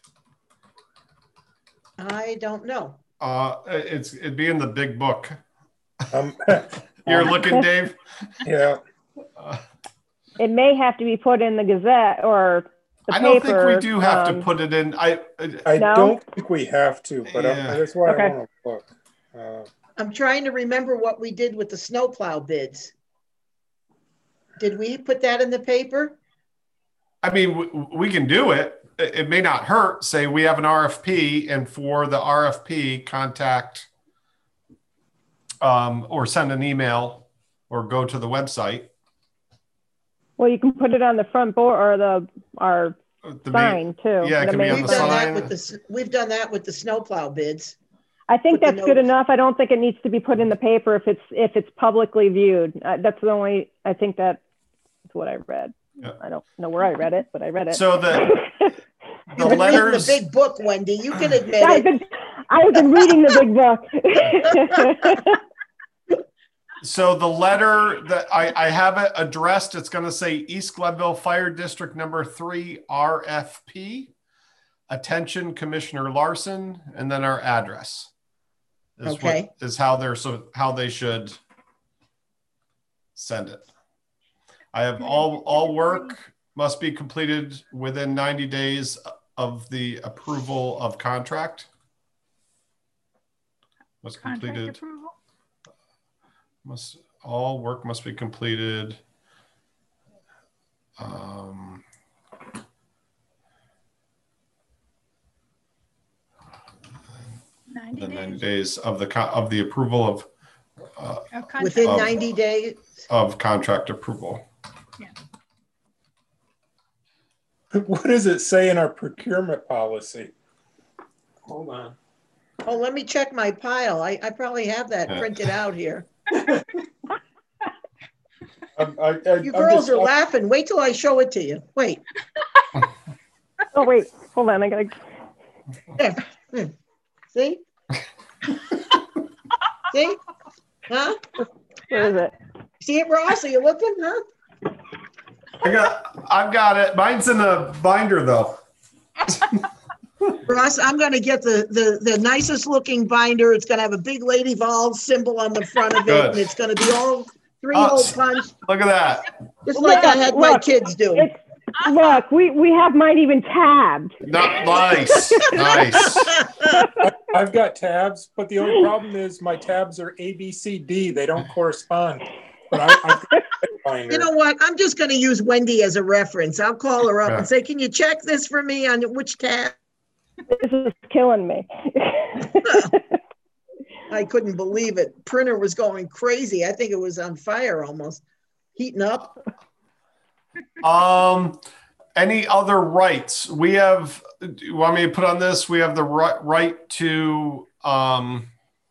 I don't know. Uh, it's it'd be in the big book. Um, You're um, looking, Dave. Yeah, Uh, It may have to be put in the Gazette or the I don't paper. think we do have um, to put it in. I I No? don't think we have to, but I- Yeah. that's why Okay. I want to look. Uh, I'm trying to remember what we did with the snowplow bids. Did we put that in the paper? I mean, we, we can do it. It it may not hurt. Say we have an R F P, and for the R F P, contact um, or send an email or go to the website. Well, you can put it on the front board or the our The main- sign too. yeah, it the can be main on We've the done sign. that sign. with the, s- we've done that with the snowplow bids. I think Put the that's good notice. enough. I don't think it needs to be put in the paper if it's if it's publicly viewed. Uh, that's the only. I think that's what I read. Yeah. I don't know where I read it, but I read it. So the the You've been reading letters. the big book, Wendy, you can admit I've it. been, I've been reading the big book. So the letter that I, I have it addressed, it's going to say East Glenville Fire District Number Three R F P. attention Commissioner Larson, and then our address. Is Okay. What, is how they're so how they should send it. I have all all work must be completed within ninety days of the approval of contract. Must Contract completed. approval. Must all work must be completed. Um, ninety the ninety days days of the co- of the approval of uh, of contract. Within Of- ninety days? of contract approval. What does it say in our procurement policy? Hold on. Oh, let me check my pile. I, I probably have that Yeah. printed out here. I, I, I, You I'm girls just- are laughing. Wait till I show it to you. Wait. Oh, wait, hold on, I gotta, There. Hmm. See? See? Huh? where is it? See it, Ross? Are you looking, huh? I got I've got it. Mine's in the binder though. Ross, I'm gonna get the, the, the nicest looking binder. It's gonna have a big Lady Vol symbol on the front of it, Good. and it's gonna be all three Oh, hole s- punch, Look at that. just like I Look, had my look, kids do. It's, look, we, we have mine even tabbed. Not nice. Nice. I, I've got tabs, but the only problem is my tabs are A, B, C, D. They don't correspond. But I, I've got a binder. You know what? I'm just gonna use Wendy as a reference. I'll call her up Yeah. and say, can you check this for me on which tab? This is killing me. I couldn't believe it. Printer was going crazy. I think it was on fire almost, heating up. Um, any other rights? We have, do you want me to put on this? We have the right, right to, um,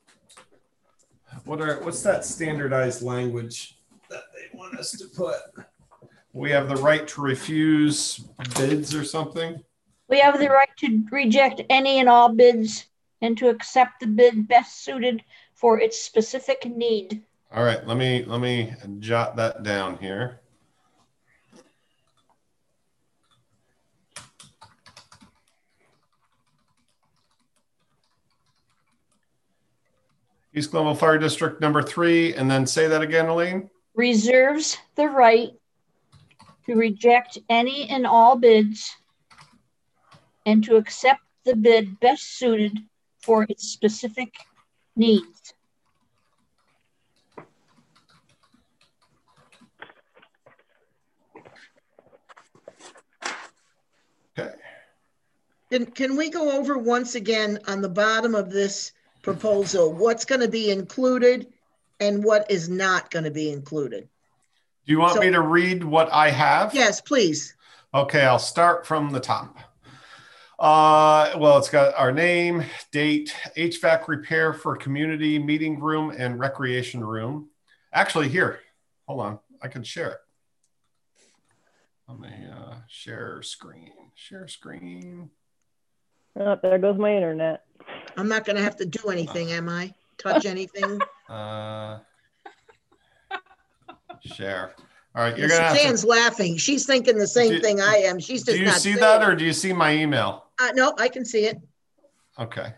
what are, what's that standardized language that they want us to put? We have the right to refuse bids or something? We have the right to reject any and all bids and to accept the bid best suited for its specific need. All right, let me, let me jot that down here. East Glenville Fire District number three, and then say that again, Elaine. Reserves the right to reject any and all bids and to accept the bid best suited for its specific needs. Okay. Can, can we go over once again on the bottom of this proposal, what's going to be included and what is not going to be included? Do you want So- me to read what I have? Yes, please. Okay, I'll start from the top. Uh, well, it's got our name, date, H V A C repair for community meeting room and recreation room. Actually, here, hold on, I can share it. Let me uh, share screen, share screen. Oh, there goes my internet. I'm not going to have to do anything, am I? Touch anything? Uh, share. All right, you're gonna have Suzanne's to, laughing. She's thinking the same Do- thing I am. She's do just you not see saying that it. or do you see my email? Uh, no, I can see it. Okay.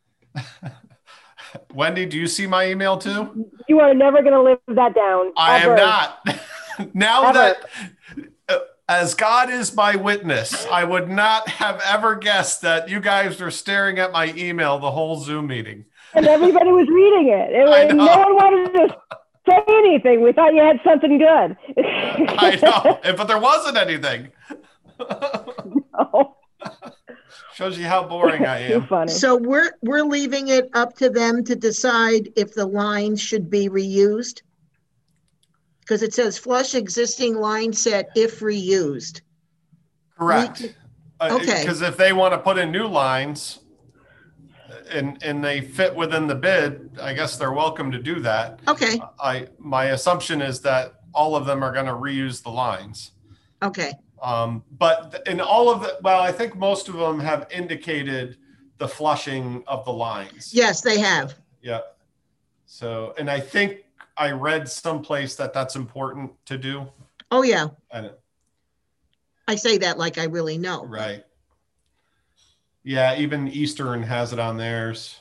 Wendy, do you see my email too? You are never gonna live that down. I ever. am not. Now Ever. that, uh, as God is my witness, I would not have ever guessed that you guys were staring at my email the whole Zoom meeting. And everybody was reading it. It I was, know. no one wanted to say anything. We thought you had something good. I know, but there wasn't anything. Oh, Shows you how boring I too am. funny. So we're, we're leaving it up to them to decide if the lines should be reused? Because it says flush existing line set if reused. Correct. Okay. Because if they want to put in new lines and, and they fit within the bid, I guess they're welcome to do that. Okay, I, my assumption is that all of them are going to reuse the lines. okay, Um, but in all of the, well, I think most of them have indicated the flushing of the lines. yes, they have. Yeah. So, and I think I read someplace that that's important to do. Oh, yeah, And I say that like I really know. right. Yeah, even Eastern has it on theirs.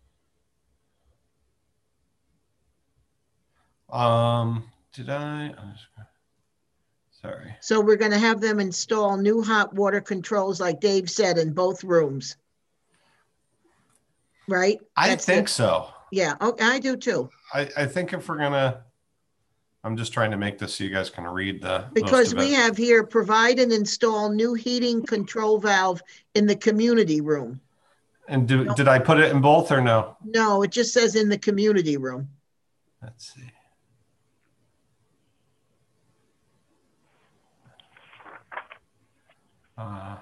Um, did I? Sorry. So we're gonna have them install new hot water controls, like Dave said, in both rooms. Right? I That's think it. so. Yeah, okay, I do too. I, I think if we're gonna, I'm just trying to make this so you guys can read the. Because most of we it. have here, provide and install new heating control valve in the community room. And do, did I put it in both or no? No, it just says in the community room. Let's see. Uh,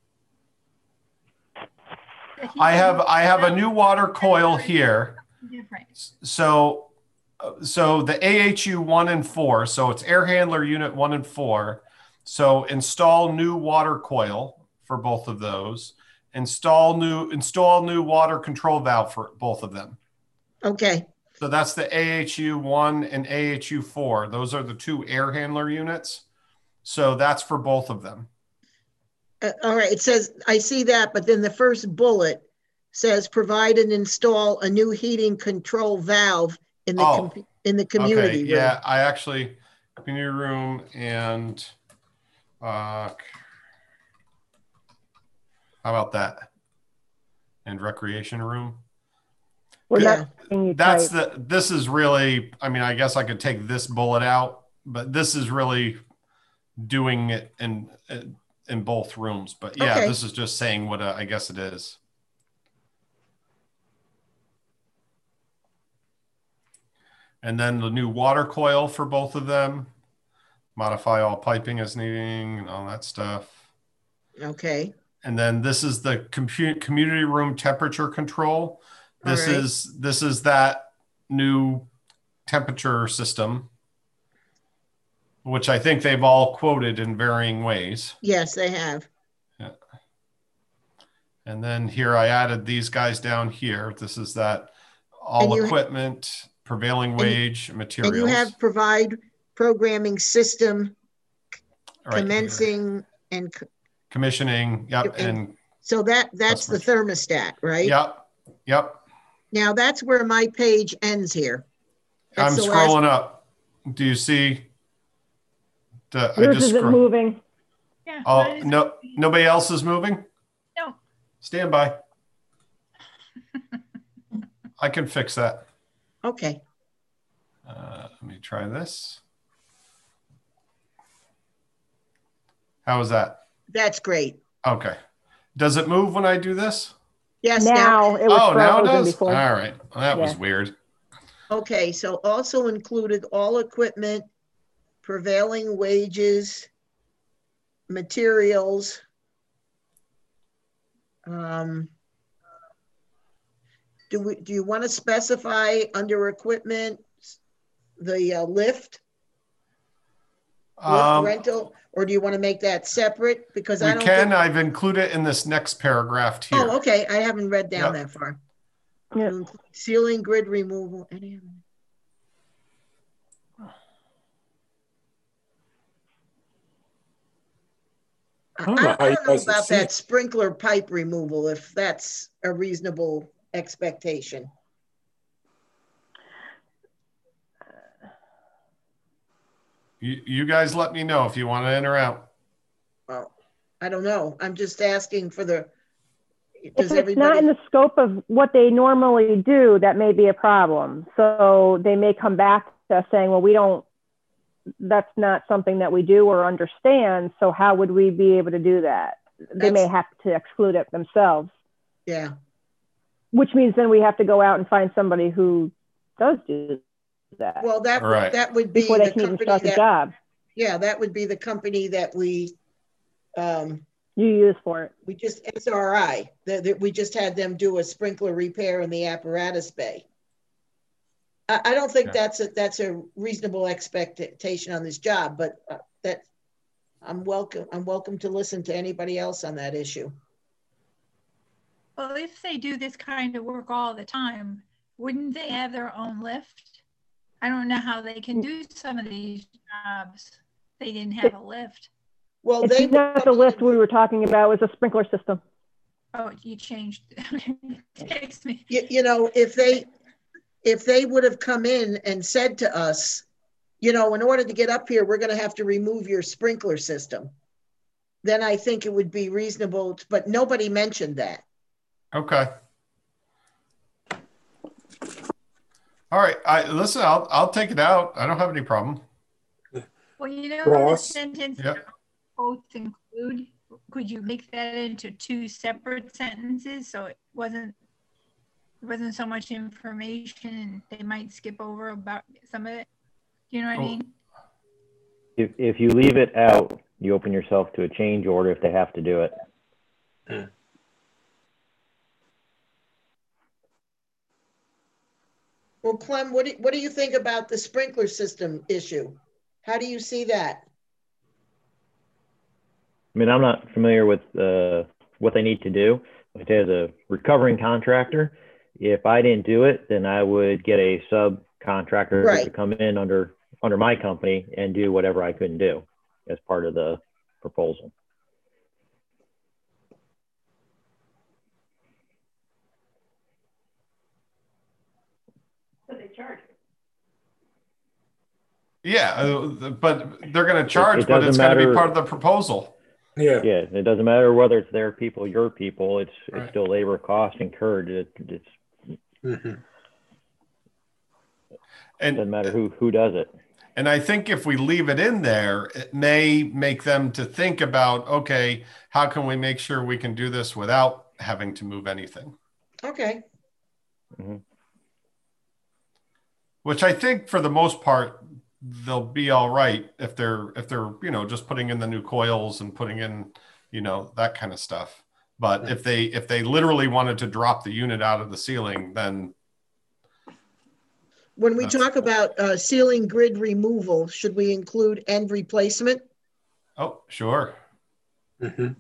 The I have heating I have a new water coil here. Different. So so the A H U one and four, so it's air handler unit one and four. So install new water coil for both of those. Install new install new water control valve for both of them. Okay, So that's the A H U one and A H U four. Those are the two air handler units. So that's for both of them. uh, all right, it says, I see that, but then the first bullet says provide and install a new heating control valve in the, Oh, com- in the community Okay, room. yeah, I actually community room and uh, how about that? And recreation room. We're Yeah. not seeing you That's type. the. This is really. I mean, I guess I could take this bullet out, but this is really doing it in in both rooms. But yeah, Okay. this is just saying what uh, I guess it is. And then the new water coil for both of them. Modify all piping as needing and all that stuff. Okay, And then this is the compu- community room temperature control. This All right. is this is that new temperature system, which I think they've all quoted in varying ways. yes, they have. And then here I added these guys down here. This is that all And you- equipment, prevailing wage, materials. And you have provide programming system Right here. commencing and, c- Commissioning. Yep. And- And so that, that's the thermostat, right? yep. Yep. Now that's where my page ends here. That's I'm the last- scrolling up. Do you see? The, I Yours just isn't scroll- moving. Yeah. Oh, mine is- no, nobody else is moving? No. Stand by. I can fix that. Okay, Uh, let me try this. How is that? that's great. Okay. Does it move when I do this? Yes, now, Now it was Oh, now it frozen does? before. All right. Well, that was Yeah. weird. okay, so also included all equipment, prevailing wages, materials. Um, do we, do you want to specify under equipment, the uh, lift? Lift Um, rental, or do you want to make that separate? Because I we don't can. think, I've included it in this next paragraph here. oh, okay, I haven't read down Yep. that far. Yeah. To include Ceiling grid removal, any other- I I I don't know don't how you know guys about see that it. sprinkler pipe removal, if that's a reasonable expectation. You, you guys let me know if you want to enter out. Well, I don't know. I'm just asking for the, If does it's not everybody, in the scope of what they normally do, that may be a problem. So they may come back to us saying, well, we don't, that's not something that we do or understand. So how would we be able to do that? They may That's- have to exclude it themselves, yeah, which means then we have to go out and find somebody who does do that well, that, Right. that would be before they the can even company start the that, job yeah, that would be the company that we, um, you use for it. we just, S R I, that, that we just had them do a sprinkler repair in the apparatus bay. I, I don't think Yeah. that's a, that's a reasonable expectation on this job, but uh, that, I'm welcome, I'm welcome to listen to anybody else on that issue. Well, if they do this kind of work all the time, wouldn't they have their own lift? I don't know how they can do some of these jobs. They didn't have a lift. Well, It's they. not the lift we were talking about, it was a sprinkler system. Oh, you changed. Text me. You, you know, if they, if they would have come in and said to us, you know, in order to get up here, we're going to have to remove your sprinkler system, then I think it would be reasonable, to, but nobody mentioned that. Okay. All right. I listen, I'll I'll take it out. I don't have any problem. Well, you know, Ross? the sentence Yep. both include, could you make that into two separate sentences so it wasn't it wasn't so much information and they might skip over about some of it? Do you know what I Oh. mean? If, if you leave it out, you open yourself to a change order if they have to do it. Hmm. Well, Clem, what do, what do you think about the sprinkler system issue? How do you see that? I mean, I'm not familiar with uh, what they need to do. But as a recovering contractor, if I didn't do it, then I would get a subcontractor Right. to come in under under my company and do whatever I couldn't do as part of the proposal. But they charge. Yeah, uh, but they're going to charge, it but it's doesn't going to be matter- part of the proposal. Yeah. Yeah, it doesn't matter whether it's their people, your people. It's Right. it's still labor cost incurred. It it's, Mhm. And doesn't matter who who does it. And I think if we leave it in there, it may make them to think about, okay, how can we make sure we can do this without having to move anything? Okay. Mm-hmm. Which I think for the most part, they'll be all right if they're, if they're, you know, just putting in the new coils and putting in, you know, that kind of stuff. But if they, if they literally wanted to drop the unit out of the ceiling, then When we That's- talk about uh, ceiling grid removal, should we include end replacement? oh, sure. Mhm.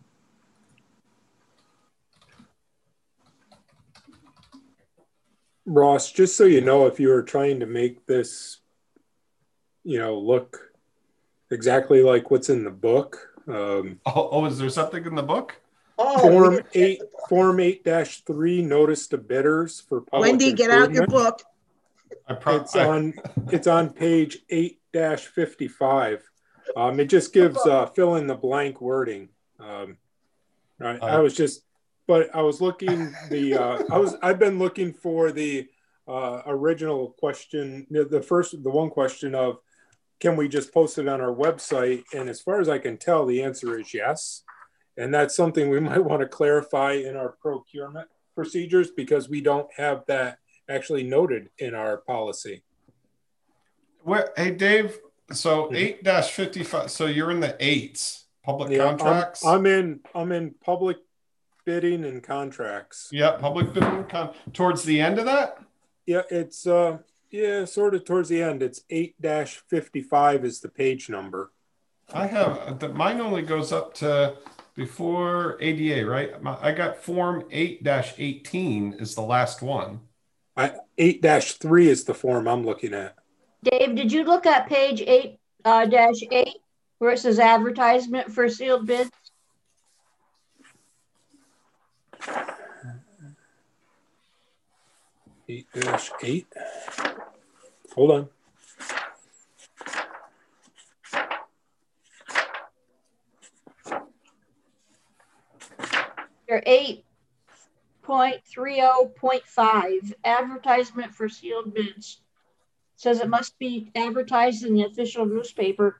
Ross, just so you know, if you were trying to make this, you know, look exactly like what's in the book, um, Oh, oh, is there something in the book? Oh, we Form didn't get eight, the book. Form eight dash three, notice to bidders for public Wendy, get out your improvement. book. I pro- It's I- on, it's on page eight dash fifty-five. Um, it just gives, uh, fill in the blank wording. Um, I, I was just, but I was looking the, uh, I was, I've been looking for the, uh, original question, the the first, the one question of, can we just post it on our website? And as far as I can tell, the answer is yes. And that's something we might want to clarify in our procurement procedures because we don't have that actually noted in our policy. Where, hey, Dave, so Mhm. eight dash fifty-five, so you're in the eights, public Yeah, I'm- contracts? I'm in, I'm in public bidding and contracts. Yeah, public bidding, con- towards the end of that? Yeah, it's, uh, yeah, sort of towards the end. It's eight dash fifty-five is the page number. I have, the, mine only goes up to before A D A, right? My, I got Form eight dash eighteen is the last one. I, eight dash three is the form I'm looking at. Dave, did you look at page eight uh, dash eight where it says advertisement for sealed bids? Eight dash eight. Hold on. Or eight point three oh point five, advertisement for sealed bids. Says it must be advertised in the official newspaper.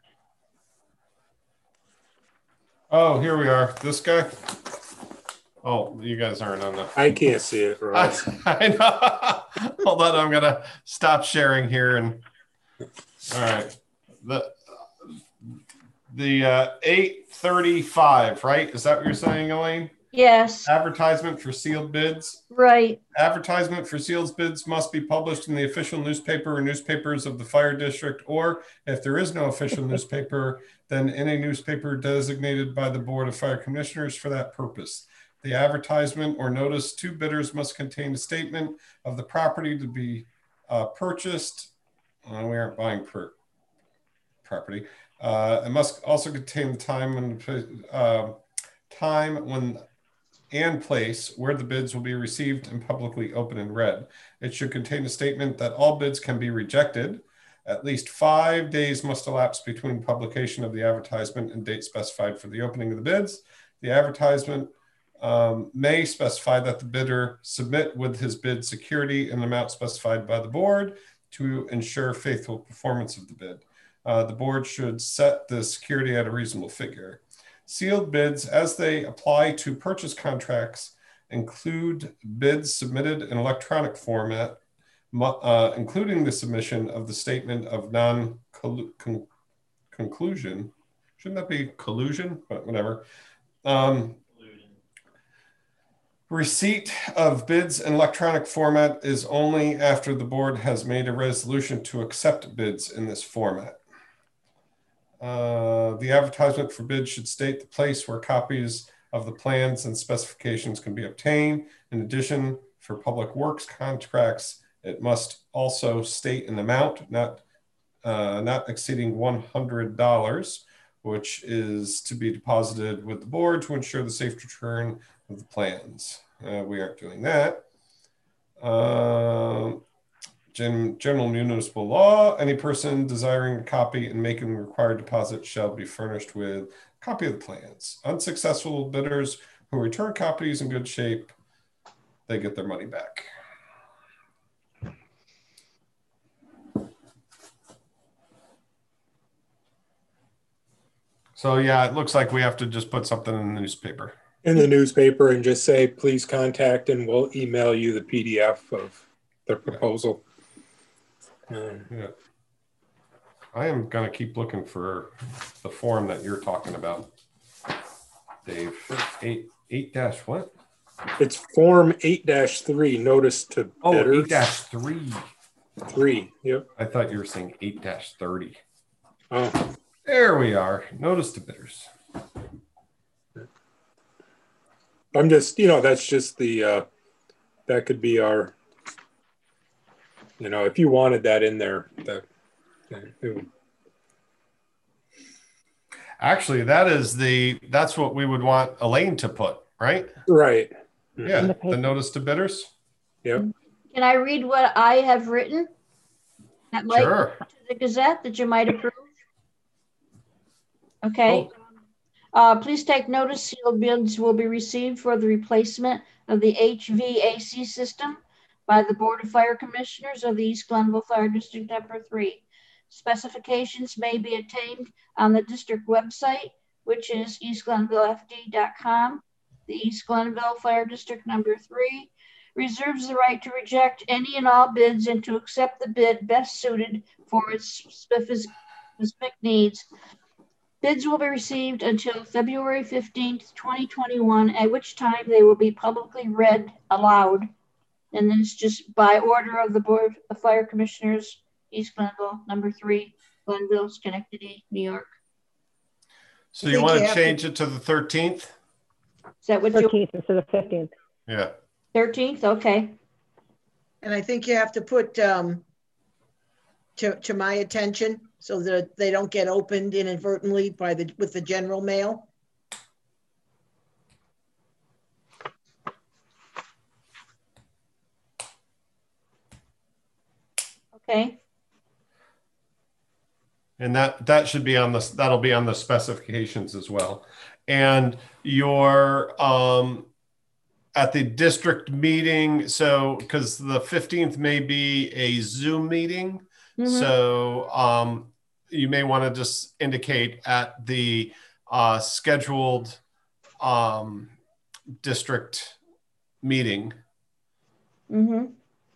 Oh, here we are. This guy. Oh, you guys aren't on the. I can't see it, Ross. I, I know. Hold on, I'm gonna stop sharing here and. All right, the the uh, eight thirty-five, right? Is that what you're saying, Elaine? Yes, Advertisement for sealed bids. right. Advertisement for sealed bids must be published in the official newspaper or newspapers of the fire district, or if there is no official newspaper, then in a newspaper designated by the Board of Fire Commissioners for that purpose. The advertisement or notice to bidders must contain a statement of the property to be uh, purchased. Uh, we aren't buying per property. Uh, it must also contain the time when uh, time when and place where the bids will be received and publicly open and read. It should contain a statement that all bids can be rejected. At least five days must elapse between publication of the advertisement and date specified for the opening of the bids. The advertisement um, may specify that the bidder submit with his bid security an amount specified by the board to ensure faithful performance of the bid. Uh, the board should set the security at a reasonable figure. Sealed bids, as they apply to purchase contracts, include bids submitted in electronic format, uh, including the submission of the statement of non-conclusion. Shouldn't that be collusion? But whatever. Um, receipt of bids in electronic format is only after the board has made a resolution to accept bids in this format. Uh, the advertisement for bids should state the place where copies of the plans and specifications can be obtained. In addition, for public works contracts, it must also state an amount not, uh, not exceeding one hundred dollars, which is to be deposited with the board to ensure the safe return of the plans. Uh, we aren't doing that. Uh, Gen General municipal law, any person desiring a copy and making the required deposit shall be furnished with a copy of the plans. Unsuccessful bidders who return copies in good shape, they get their money back. So yeah, it looks like we have to just put something in the newspaper. In the newspaper and just say, please contact, and we'll email you the P D F of the proposal. Yeah. Um, yeah. I am going to keep looking for the form that you're talking about, Dave. Eight, eight dash what? It's Form eight dash three, notice to oh, bidders. eight dash three. Three, yep. I thought you were saying eight dash thirty. Oh. There we are. Notice to bidders. I'm just, you know, that's just the, uh, that could be our, you know, if you wanted that in there, that, it would. Actually, that is the, that's what we would want Elaine to put, right? Right. Yeah, the, the notice to bidders. Yep. Can I read what I have written? That might Sure. go to the Gazette that you might approve. Okay. Oh. Uh, please take notice, sealed bids will be received for the replacement of the H V A C system by the Board of Fire Commissioners of the East Glenville Fire District Number Three. Specifications may be obtained on the district website, which is east glenville f d dot com. The East Glenville Fire District Number Three reserves the right to reject any and all bids and to accept the bid best suited for its specific needs. Bids will be received until February fifteenth, twenty twenty-one, at which time they will be publicly read aloud. And then it's just by order of the Board of Fire Commissioners, East Glenville, number three, Glenville, Schenectady, New York. So you want to change it to the thirteenth? Is that what you? thirteenth instead of fifteenth. Yeah. thirteenth, okay. And I think you have to put um, to, to my attention so that they don't get opened inadvertently by the with the general mail. Okay. And that that should be on the that'll be on the specifications as well. And your um at the district meeting, so because the fifteenth may be a Zoom meeting, mm-hmm. so um you may want to just indicate at the uh scheduled um district meeting. Mm-hmm.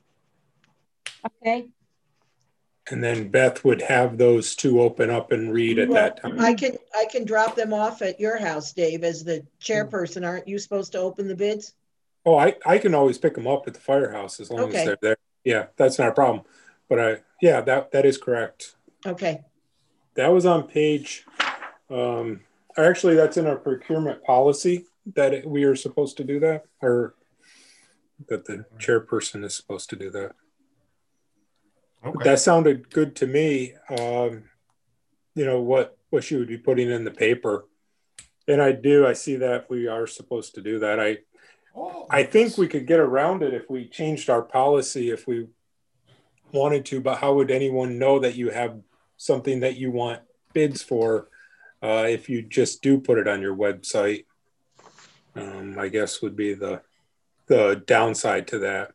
Okay. And then Beth would have those two open up and read at well, that time. I can I can drop them off at your house, Dave, as the chairperson. Aren't you supposed to open the bids? Oh, I, I can always pick them up at the firehouse as long okay. as they're there. Yeah, that's not a problem. But I yeah, that that is correct. Okay. That was on page um actually that's in our procurement policy that we are supposed to do that, or that the chairperson is supposed to do that. Okay. That sounded good to me. Um, you know, what, what she would be putting in the paper. And I do, I see that we are supposed to do that. I, Oh, I think we could get around it if we changed our policy if we wanted to, but how would anyone know that you have something that you want bids for uh, if you just do put it on your website? Um, I guess would be the the downside to that.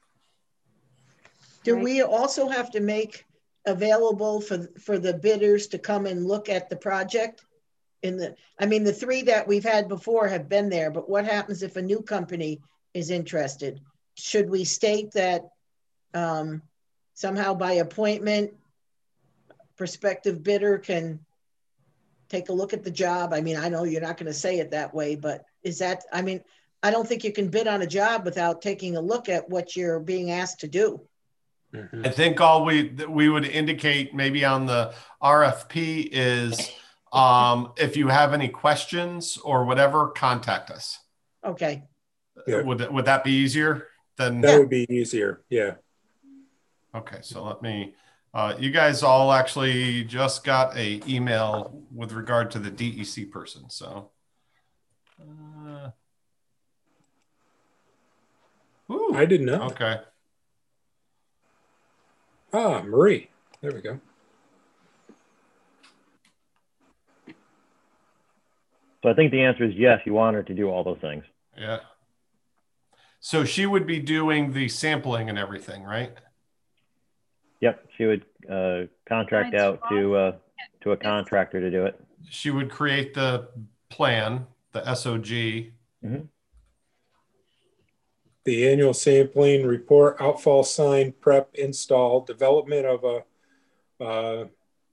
Do Right. we also have to make available for, for the bidders to come and look at the project? In the, I mean, the three that we've had before have been there, but what happens if a new company is interested? Should we state that um, somehow by appointment, prospective bidder can take a look at the job? I mean, I know you're not going to say it that way, but is that, I mean, I don't think you can bid on a job without taking a look at what you're being asked to do. Mhm. I think all we we would indicate maybe on the R F P is um, if you have any questions or whatever, contact us. Okay. Yeah. Would would that be easier than? That would be easier. Yeah. Okay, so let me. Uh, you guys all actually just got a email with regard to the D E C person. So. Uh, ooh, I didn't know. okay. Ah, Marie. There we go. So I think the answer is yes, you want her to do all those things. Yeah. So she would be doing the sampling and everything, right? Yep, she would uh, contract Nice. out to uh, to a contractor to do it. She would create the plan, the S O G. Mm-hmm. The annual sampling report, outfall sign, prep, install, development of a uh,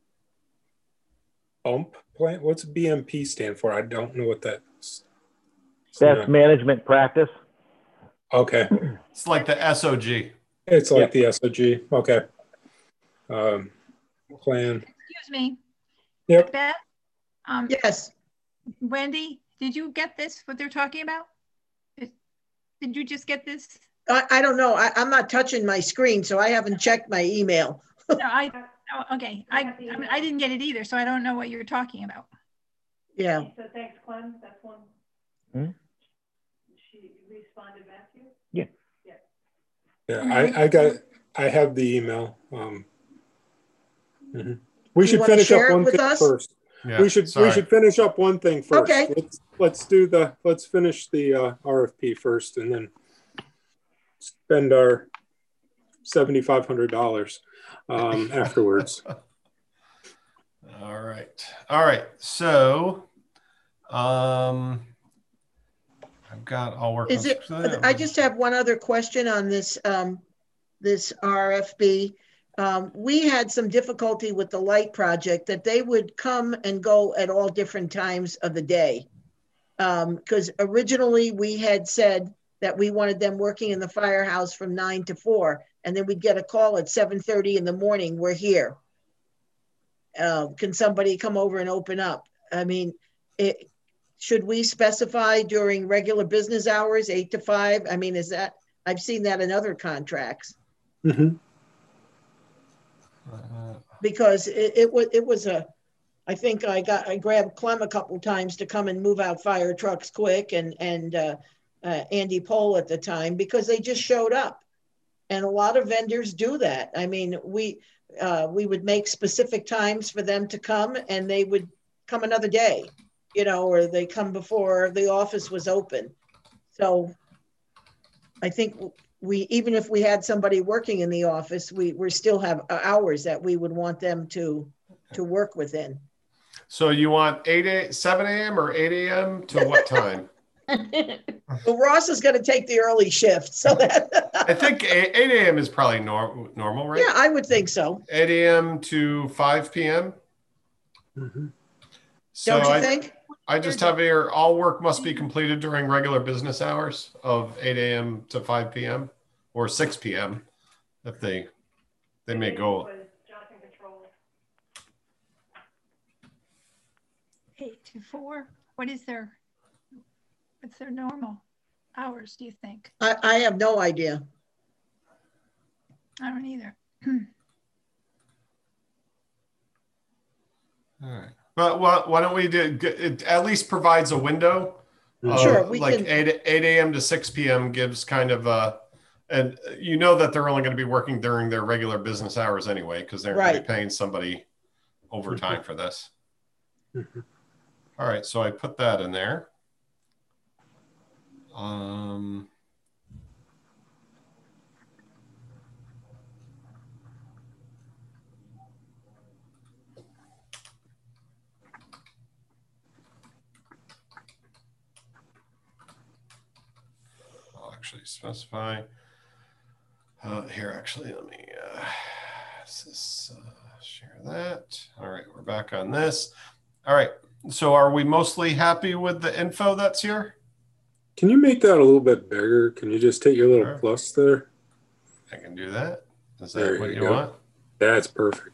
bump plant. What's B M P stand for? I don't know what that is. It's That's not- management practice. Okay. It's like the S O G. It's like Yep. the S O G. Okay. Um, plan. Excuse me. Yep. Beth, um, Yes. Wendy, did you get this, what they're talking about? Did did you just get this? I, I don't know. I, I'm not touching my screen, so I haven't checked my email. No, I, oh, okay, I, I mean, I didn't get it either, so I don't know what you're talking about. Yeah. So thanks, Clem. That's one. Hmm? She responded back to you? Yeah. Yeah, I, I got, I have the email. Um, mhm. We You should wanna finish up share it one with thing us? first. Yeah, We should, sorry. we should finish up one thing first. Okay. Let's, let's do the, let's finish the uh, R F P first and then spend our seventy-five hundred dollars um, afterwards. All right. All right. So, um, I've got all work. Is it, I just have one other question on this, um, this R F B. Um, we had some difficulty with the light project that they would come and go at all different times of the day. Um, because originally we had said that we wanted them working in the firehouse from nine to four, and then we'd get a call at seven thirty in the morning, we're here. Uh, can somebody come over and open up? I mean, it, should we specify during regular business hours, eight to five? I mean, is that, I've seen that in other contracts. Mhm. Uh, Because it, it was, it was a, I think I got, I grabbed Clem a couple times to come and move out fire trucks quick, and, and uh, uh, Andy Pohl at the time, because they just showed up. And a lot of vendors do that. I mean, we, uh, we would make specific times for them to come, and they would come another day, you know, or they come before the office was open. So I think we, even if we had somebody working in the office, we, we still have hours that we would want them to, to work within. So you want eight a seven a m or eight a m to what time? Well, Ross is going to take the early shift, so that. I think eight a m is probably nor normal, right? Yeah, I would think so. eight a m to five p m Mhm. So Don't you I, think? I just have here, all work must be completed during regular business hours of eight a m to five p m or six p m if they, they may go. Jonathan Control. Eight to four, what is their, what's their normal hours, do you think? I, I have no idea. I don't either. All right. But why, why don't we do, it at least provides a window Uh, Sure, we like can- eight eight a.m. to six p.m. gives kind of a, and you know that they're only going to be working during their regular business hours anyway, because they're going to Right. be paying somebody overtime for this. Mhm. All right, so I put that in there. Um, I'll actually specify. Uh, here, actually, let me uh, this, uh, share that. All right, we're back on this. All right, so are we mostly happy with the info that's here? Can you make that a little bit bigger? Can you just take your little Sure. plus there? I can do that. Is that There what you you go. want? That's perfect.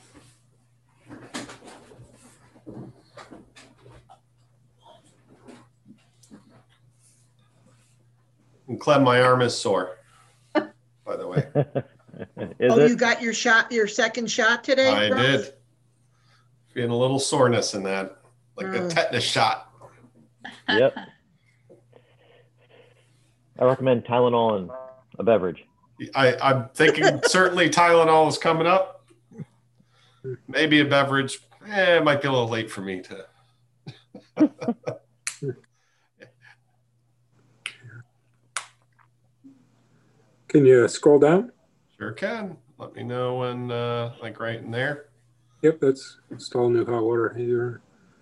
And Clem, my arm is sore, by the way. Is Oh, it? you got your shot, your second shot today? I Rose? did. Feeling a little soreness in that, like a Oh. tetanus shot. Yep. I recommend Tylenol and a beverage. I, I'm thinking certainly Tylenol is coming up. Maybe a beverage. Eh, it might be a little late for me to. Can you scroll down? Sure can. Let me know when, uh, like right in there. Yep, that's install new hot water heater.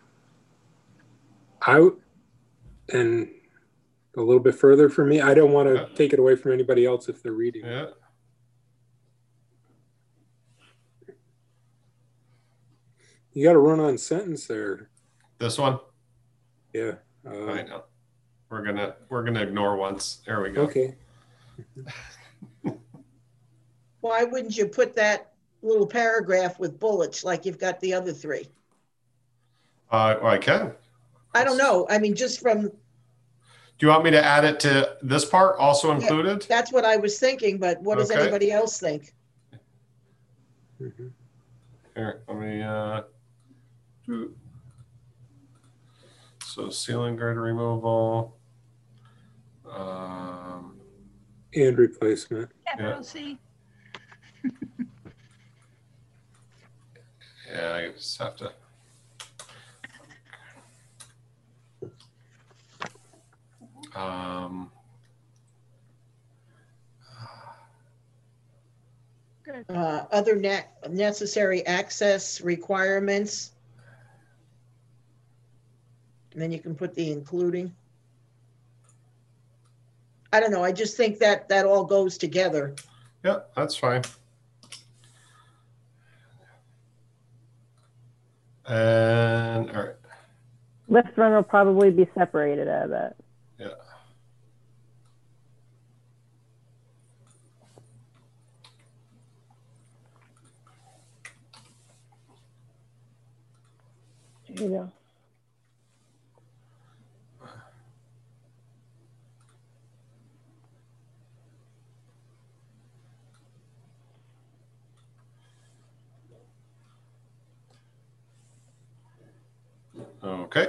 Out and a little bit further for me. I don't want to Yeah. take it away from anybody else if they're reading. Yeah. You got a run-on sentence there. This one. Yeah. Uh, I know. We're gonna we're gonna ignore once. There we go. okay. Why wouldn't you put that little paragraph with bullets like you've got the other three? Uh, well, I can. I don't know. I mean, just from, Do you want me to add it to this part also included? that's what I was thinking, but what does Okay. anybody else think? Mhm. Here, let me. Uh, do- so ceiling girder removal. Um, And replacement. Capital C. yeah, I just have to. Um, Good. Uh, other ne- necessary access requirements. And then you can put the including. I don't know. I just think that that all goes together. yeah, that's fine. And all right. Lift run will probably be separated out of that. Yeah. There you go. Okay.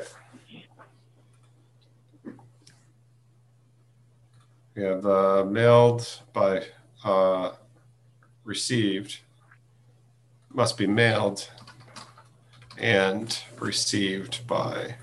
We have uh, mailed by uh, received. Must be mailed and received by.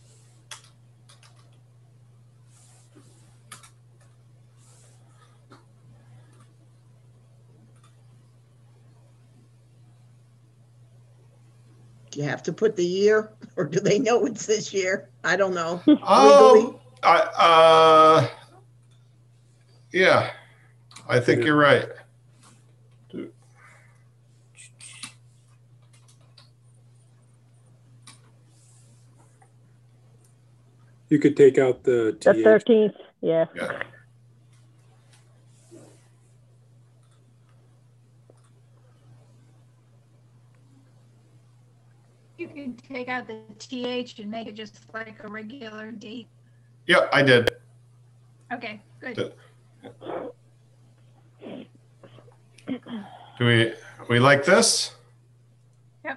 Do you have to put the year or do they know it's this year? I don't know. Um, Legally? I, uh, yeah, I think you're right. You could take out the The T H. thirteenth, yeah. Yeah. You can take out the T H and make it just like a regular date. Yep, I did. Okay, good. Good. Do we we like this?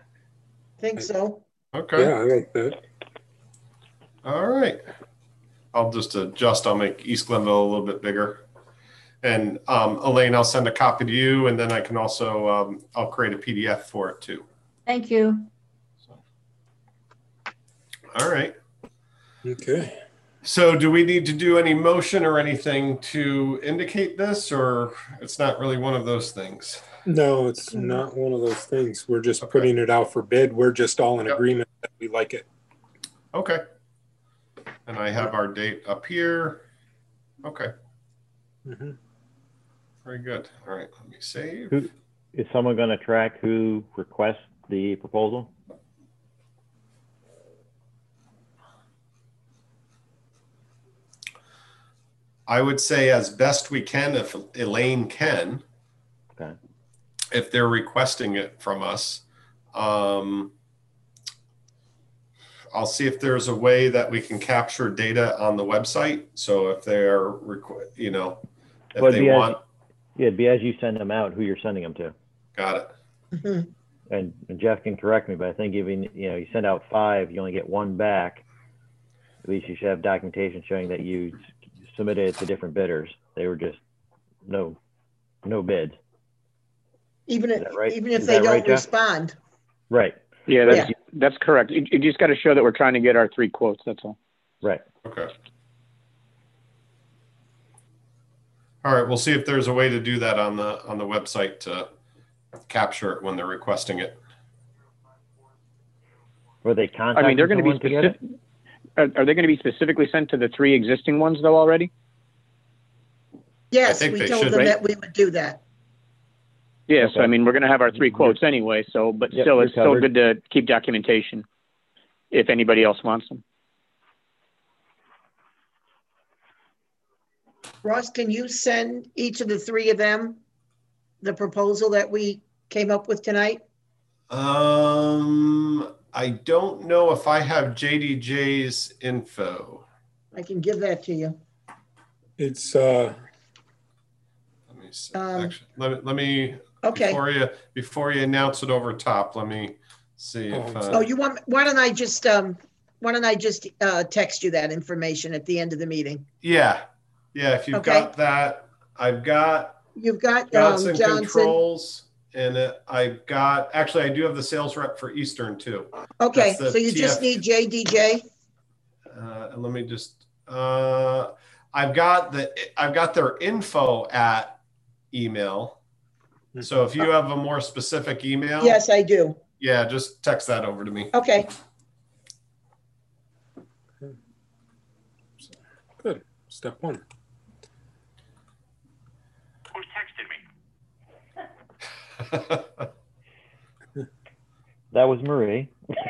Think so. Okay. Yeah, I like that. All right. I'll just adjust. I'll make East Glenville a little bit bigger. And um, Elaine, I'll send a copy to you, and then I can also, um, I'll create a P D F for it too. Thank you. So. All right. Okay. So do we need to do any motion or anything to indicate this, or it's not really one of those things? No, it's not one of those things. We're just Okay. putting it out for bid. We're just all in Yep. agreement that we like it. Okay. And I have our date up here. Okay. Mhm. Very good. All right. Let me save. Who, is someone going to track who requests the proposal? I would say as best we can, if Elaine can, Okay. if they're requesting it from us. Um, I'll see if there's a way that we can capture data on the website. So if they're, requ- you know, if Well, it'd they be as- want, Yeah, it'd be as you send them out, who you're sending them to. got it. Mhm. And, and Jeff can correct me, but I think even, you know, you send out five, you only get one back. At least you should have documentation showing that you submitted it to different bidders. They were just no, no bids. Even Is if, that right? even if Is they that right, don't Jeff? respond. Right, Yeah, that's, that's correct. You, you just got to show that we're trying to get our three quotes. That's all. right. Okay. All right. We'll see if there's a way to do that on the, on the website to capture it when they're requesting it. Were they I contacting mean, they're going to be someone to get it? specific. Are, are they going to be specifically sent to the three existing ones though already? Yes, think we they told should, them right? that we would do that. Yeah, so Okay. I mean, we're going to have our three quotes anyway. So, but Yep, still, you're it's still covered. good to keep documentation if anybody else wants them. Ross, can you send each of the three of them the proposal that we came up with tonight? Um, I don't know if I have J D J's info. I can give that to you. It's, uh, Let me see. Um, Actually, let me, let me, Okay. before you, before you announce it over top, let me see if, Oh, uh, Oh, you want, why don't I just, um, why don't I just, uh, text you that information at the end of the meeting? yeah, yeah, if you've Okay. got that, I've got You've got, um, Johnson Johnson. Controls, and uh, I've got, actually, I do have the sales rep for Eastern too. Okay, That's the so you just T F need J D J? Uh, and let me just, uh, I've got the, I've got their info at email. So if you have a more specific email, Yes, I do. yeah, just text that over to me. Okay. good. Step one. Who texted me? That was Marie.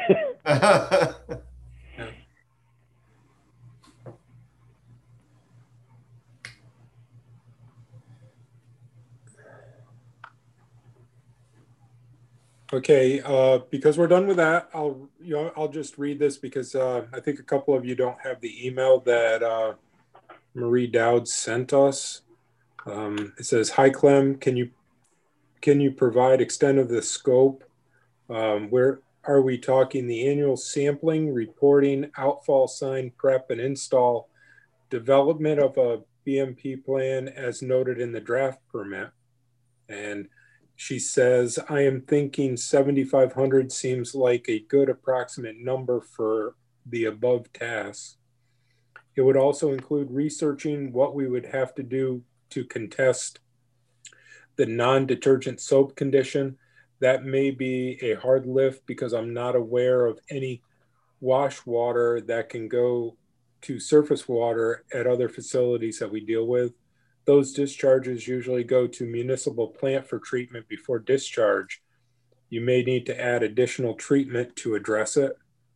Okay, uh, because we're done with that, I'll, you know, I'll just read this because, uh, I think a couple of you don't have the email that, uh, Marie Dowd sent us. Um, it says, "Hi Clem, can you, can you provide extent of the scope? Um, where are we talking the annual sampling, reporting, outfall sign prep and install, development of a B M P plan as noted in the draft permit?" And she says, "I am thinking seventy-five hundred seems like a good approximate number for the above tasks. It would also include researching what we would have to do to contest the non-detergent soap condition. That may be a hard lift because I'm not aware of any wash water that can go to surface water at other facilities that we deal with. Those discharges usually go to municipal plant for treatment before discharge. You may need to add additional treatment to address it."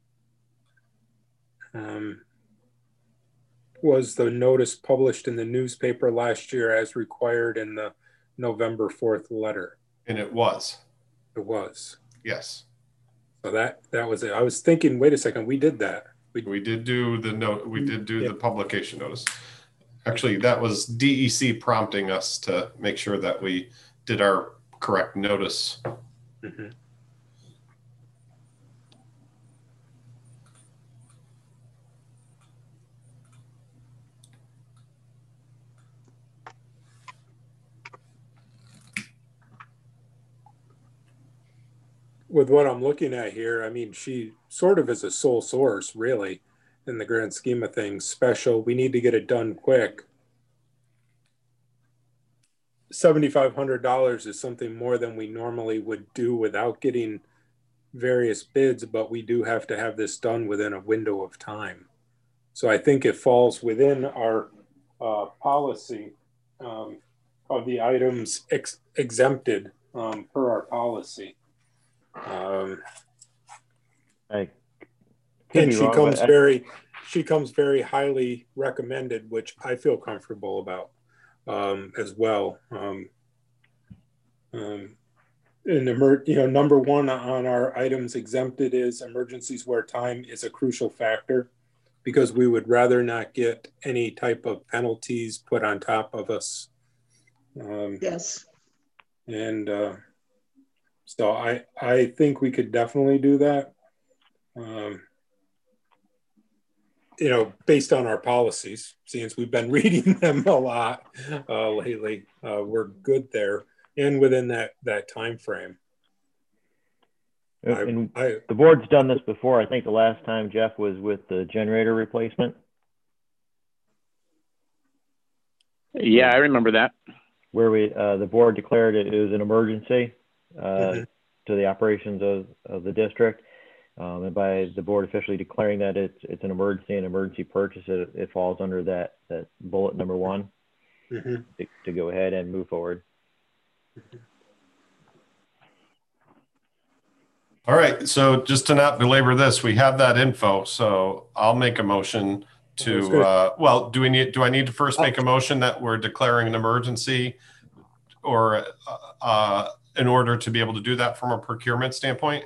Um, was the notice published in the newspaper last year as required in the November fourth letter? And it was, It was. yes. So that, that was it. I was thinking, wait a second, we did that. We, We did do the note, we did do Yeah. the publication notice. Actually, that was D E C prompting us to make sure that we did our correct notice. Mhm. with what I'm looking at here, I mean, she sort of is a sole source, really, in the grand scheme of things. Special, we need to get it done quick. seventy-five hundred dollars is something more than we normally would do without getting various bids, but we do have to have this done within a window of time. So I think it falls within our uh, policy um, of the items ex exempted um, per our policy. Um, I and she wrong, comes I, very, she comes very highly recommended, which I feel comfortable about um, as well. Um, um, and emer you know, number one on our items exempted is emergencies where time is a crucial factor, because we would rather not get any type of penalties put on top of us. Um, Yes. And uh, so I, I think we could definitely do that. Um, you know, based on our policies, since we've been reading them a lot uh, lately, uh, we're good there and within that, that time frame. and I, I, the board's done this before. I think the last time Jeff was with the generator replacement. Yeah, I remember that. Where we, uh, the board declared it was an emergency uh, mm-hmm. to the operations of, of the district. Um, and by the board officially declaring that it's, it's an emergency, an emergency purchase, it, it falls under that, that bullet number one mm-hmm. to, to go ahead and move forward. Mm-hmm. All right, so just to not belabor this, we have that info, so I'll make a motion to, uh, well, do we need, do I need to first make a motion that we're declaring an emergency, or uh, in order to be able to do that from a procurement standpoint?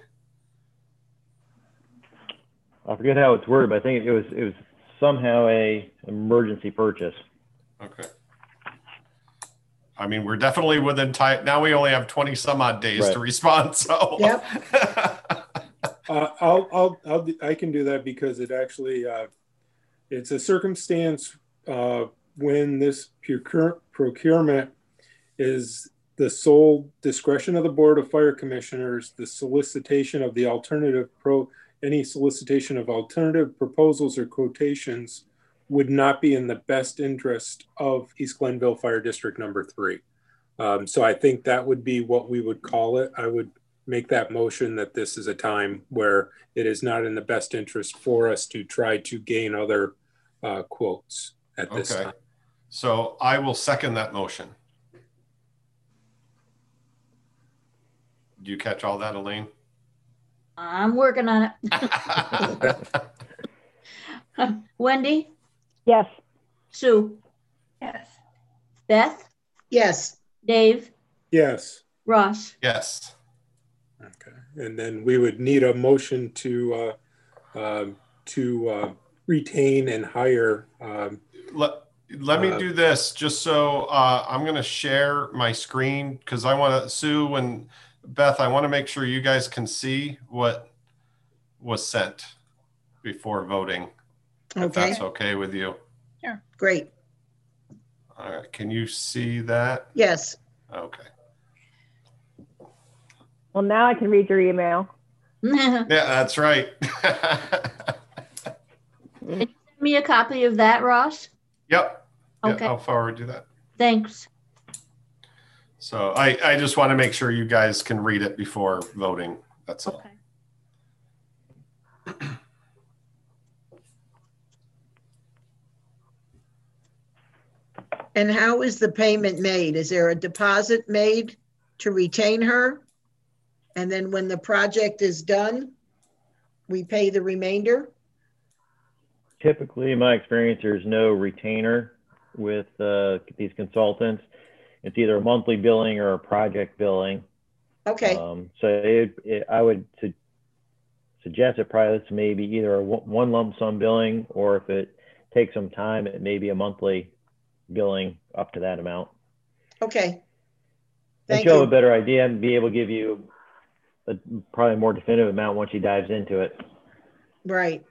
I forget how it's worded, but I think it was, it was somehow a emergency purchase. Okay. I mean, we're definitely within time. Now we only have twenty some odd days Right. to respond. So Yep. uh, I'll, I'll, I'll, I can do that because it actually, uh, it's a circumstance uh, when this procure, procurement is the sole discretion of the Board of Fire Commissioners, the solicitation of the alternative pro, any solicitation of alternative proposals or quotations would not be in the best interest of East Glenville Fire District number three. Um, so I think that would be what we would call it. I would make that motion that this is a time where it is not in the best interest for us to try to gain other uh, quotes at this okay. time. So I will second that motion. Do you catch all that, Elaine? I'm working on it. Wendy? Yes. Sue? Yes. Beth? Yes. Dave? Yes. Ross? Yes. Okay. And then we would need a motion to uh, um, to uh, retain and hire. Um, Let, let me uh, do this just so uh, I'm going to share my screen because I want to, Sue and Beth, I want to make sure you guys can see what was sent before voting. If Okay. that's okay with you. Sure. Great. All right. Can you see that? Yes. Okay. Well, now I can read your email. Yeah, that's right. Send me a copy of that, Ross. Yep. Okay. Yeah, I'll forward you that. Thanks. So I, I just want to make sure you guys can read it before voting. That's all. Okay. And how is the payment made? Is there a deposit made to retain her? And then when the project is done, we pay the remainder? Typically, in my experience, there's no retainer with uh, these consultants. It's either a monthly billing or a project billing. Okay. Um, so it, it, I would su suggest it probably it's maybe either a one lump sum billing, or if it takes some time, it may be a monthly billing up to that amount. Okay. And Thank she'll you. have a better idea and be able to give you a probably more definitive amount once she dives into it. Right.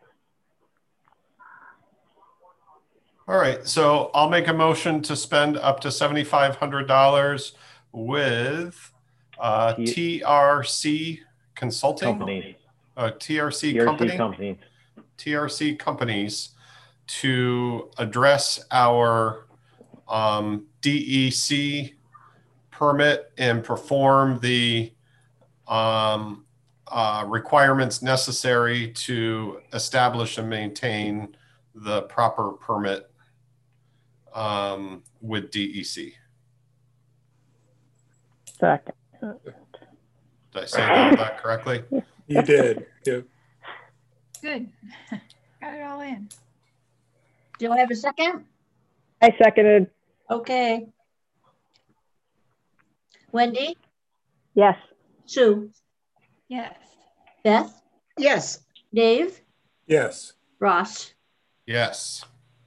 All right. So I'll make a motion to spend up to seventy-five hundred dollars with uh, T R C Consulting, Companies, uh, T R C T R C company, companies. T R C companies to address our um, D E C permit and perform the um, uh, requirements necessary to establish and maintain the proper permit um, with D E C. Second. Did I say that, that correctly? You did. Yep. Good. Got it all in. Do I have a second? I seconded. Okay. Wendy, Yes. Sue, Yes. Beth, Yes, Dave, Yes. Ross. Yes.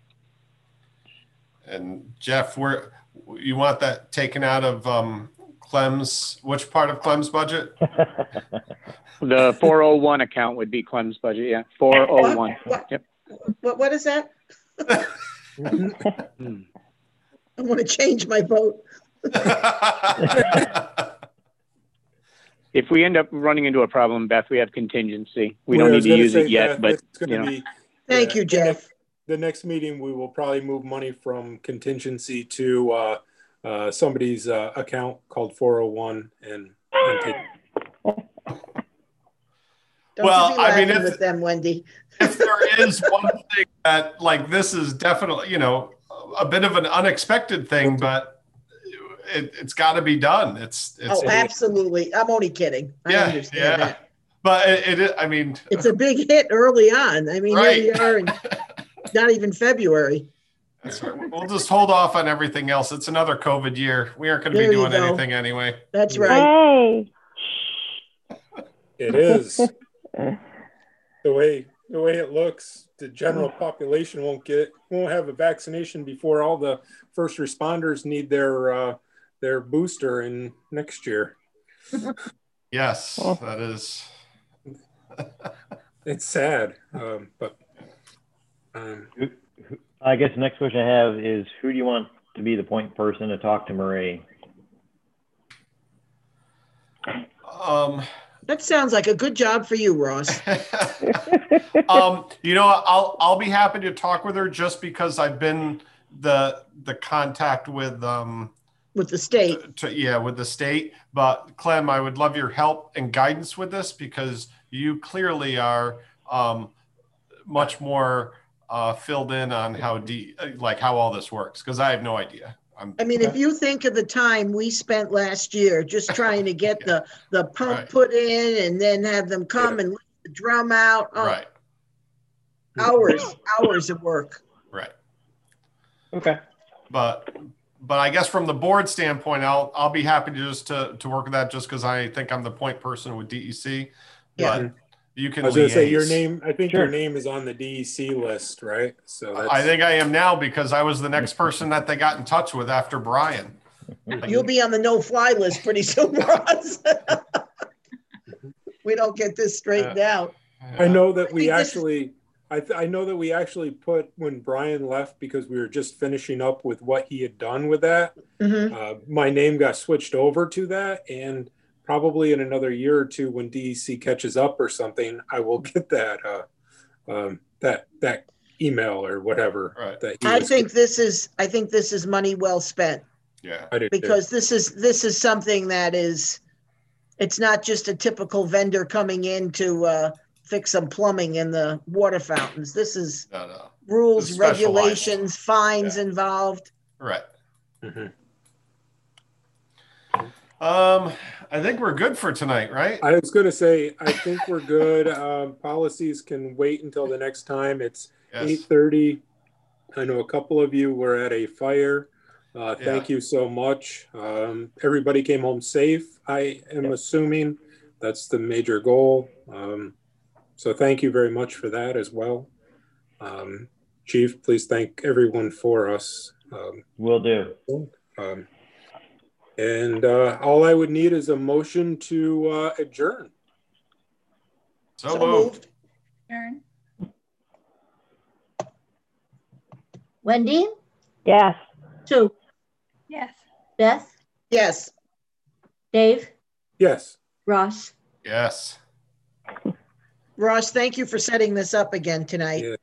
And Jeff, where you want that taken out of um, Clem's, which part of Clem's budget? The four oh one account would be Clem's budget. Yeah, four oh one. What? Yep. what, what is that? Hmm. I want to change my vote. If we end up running into a problem, Beth, we have contingency. We Well, don't I need was to gonna use say, it yet, Beth, but it's gonna you know. be- Thank yeah, you, Jeff. The next meeting, we will probably move money from contingency to uh, uh, somebody's uh, account called four oh one and, and take. Don't Well, you be I mean, laughing if- with them, Wendy. If there is one thing that, like, this is definitely, you know, a bit of an unexpected thing, but it, it's got to be done. It's, it's, Oh, absolutely. I'm only kidding. I yeah, understand yeah. that. But it, it, I mean, It's a big hit early on. I mean, Right. here we are in not even February. that's right. We'll just hold off on everything else. It's another COVID year. We aren't going to There be you doing go. anything anyway. That's right. Hey. It is. The way the way it looks, the general population won't get won't have a vaccination before all the first responders need their uh, their booster in next year. Yes, that is. It's sad, um, but um, I guess the next question I have is, who do you want to be the point person to talk to Marie? Um, That sounds like a good job for you, Ross. um, you know, I'll I'll be happy to talk with her just because I've been the the contact with um With the state. to, yeah with the state. But Clem, I would love your help and guidance with this because you clearly are um much more uh, filled in on how de- like how all this works because I have no idea. I'm, I mean, if you think of the time we spent last year just trying to get the, the pump Right. put in and then have them come and lift the drum out. Oh, right, hours, hours of work. right. Okay. But but I guess from the board standpoint, I'll I'll be happy to just to, to work with that just because I think I'm the point person with D E C. Yeah. But you can I was going to say your liaise. name. I think Sure. your name is on the D E C list, right? So that's, I think I am now because I was the next person that they got in touch with after Brian. You'll be on the no-fly list pretty soon, Ross. We don't get this straightened out. I know that we think this- actually. I, th- I know that we actually put when Brian left because we were just finishing up with what he had done with that. Mhm. Uh, my name got switched over to that, and probably in another year or two, when D E C catches up or something, I will get that uh, um, that that email or whatever. Right. That he I was- think this is, I think this is money well spent Yeah. I did too. because this is, this is something that is, it's not just a typical vendor coming in to uh, fix some plumbing in the water fountains. This is No, no. rules, It's specialized. regulations, fines involved. Right. Mhm. Um, I think we're good for tonight, right? I was going to say, I think we're good. Um, policies can wait until the next time. It's Yes. eight thirty. I know a couple of you were at a fire. Uh, thank you so much. Um, everybody came home safe. I am assuming that's the major goal. Um, so thank you very much for that as well. Um, Chief, please thank everyone for us. Um, Will do. um, and uh, all I would need is a motion to uh, adjourn. So, So moved. moved. Aaron? Wendy, Yes. Sue, Yes. Beth, Yes. Dave, Yes. Ross. Yes. Ross, thank you for setting this up again tonight. Yeah.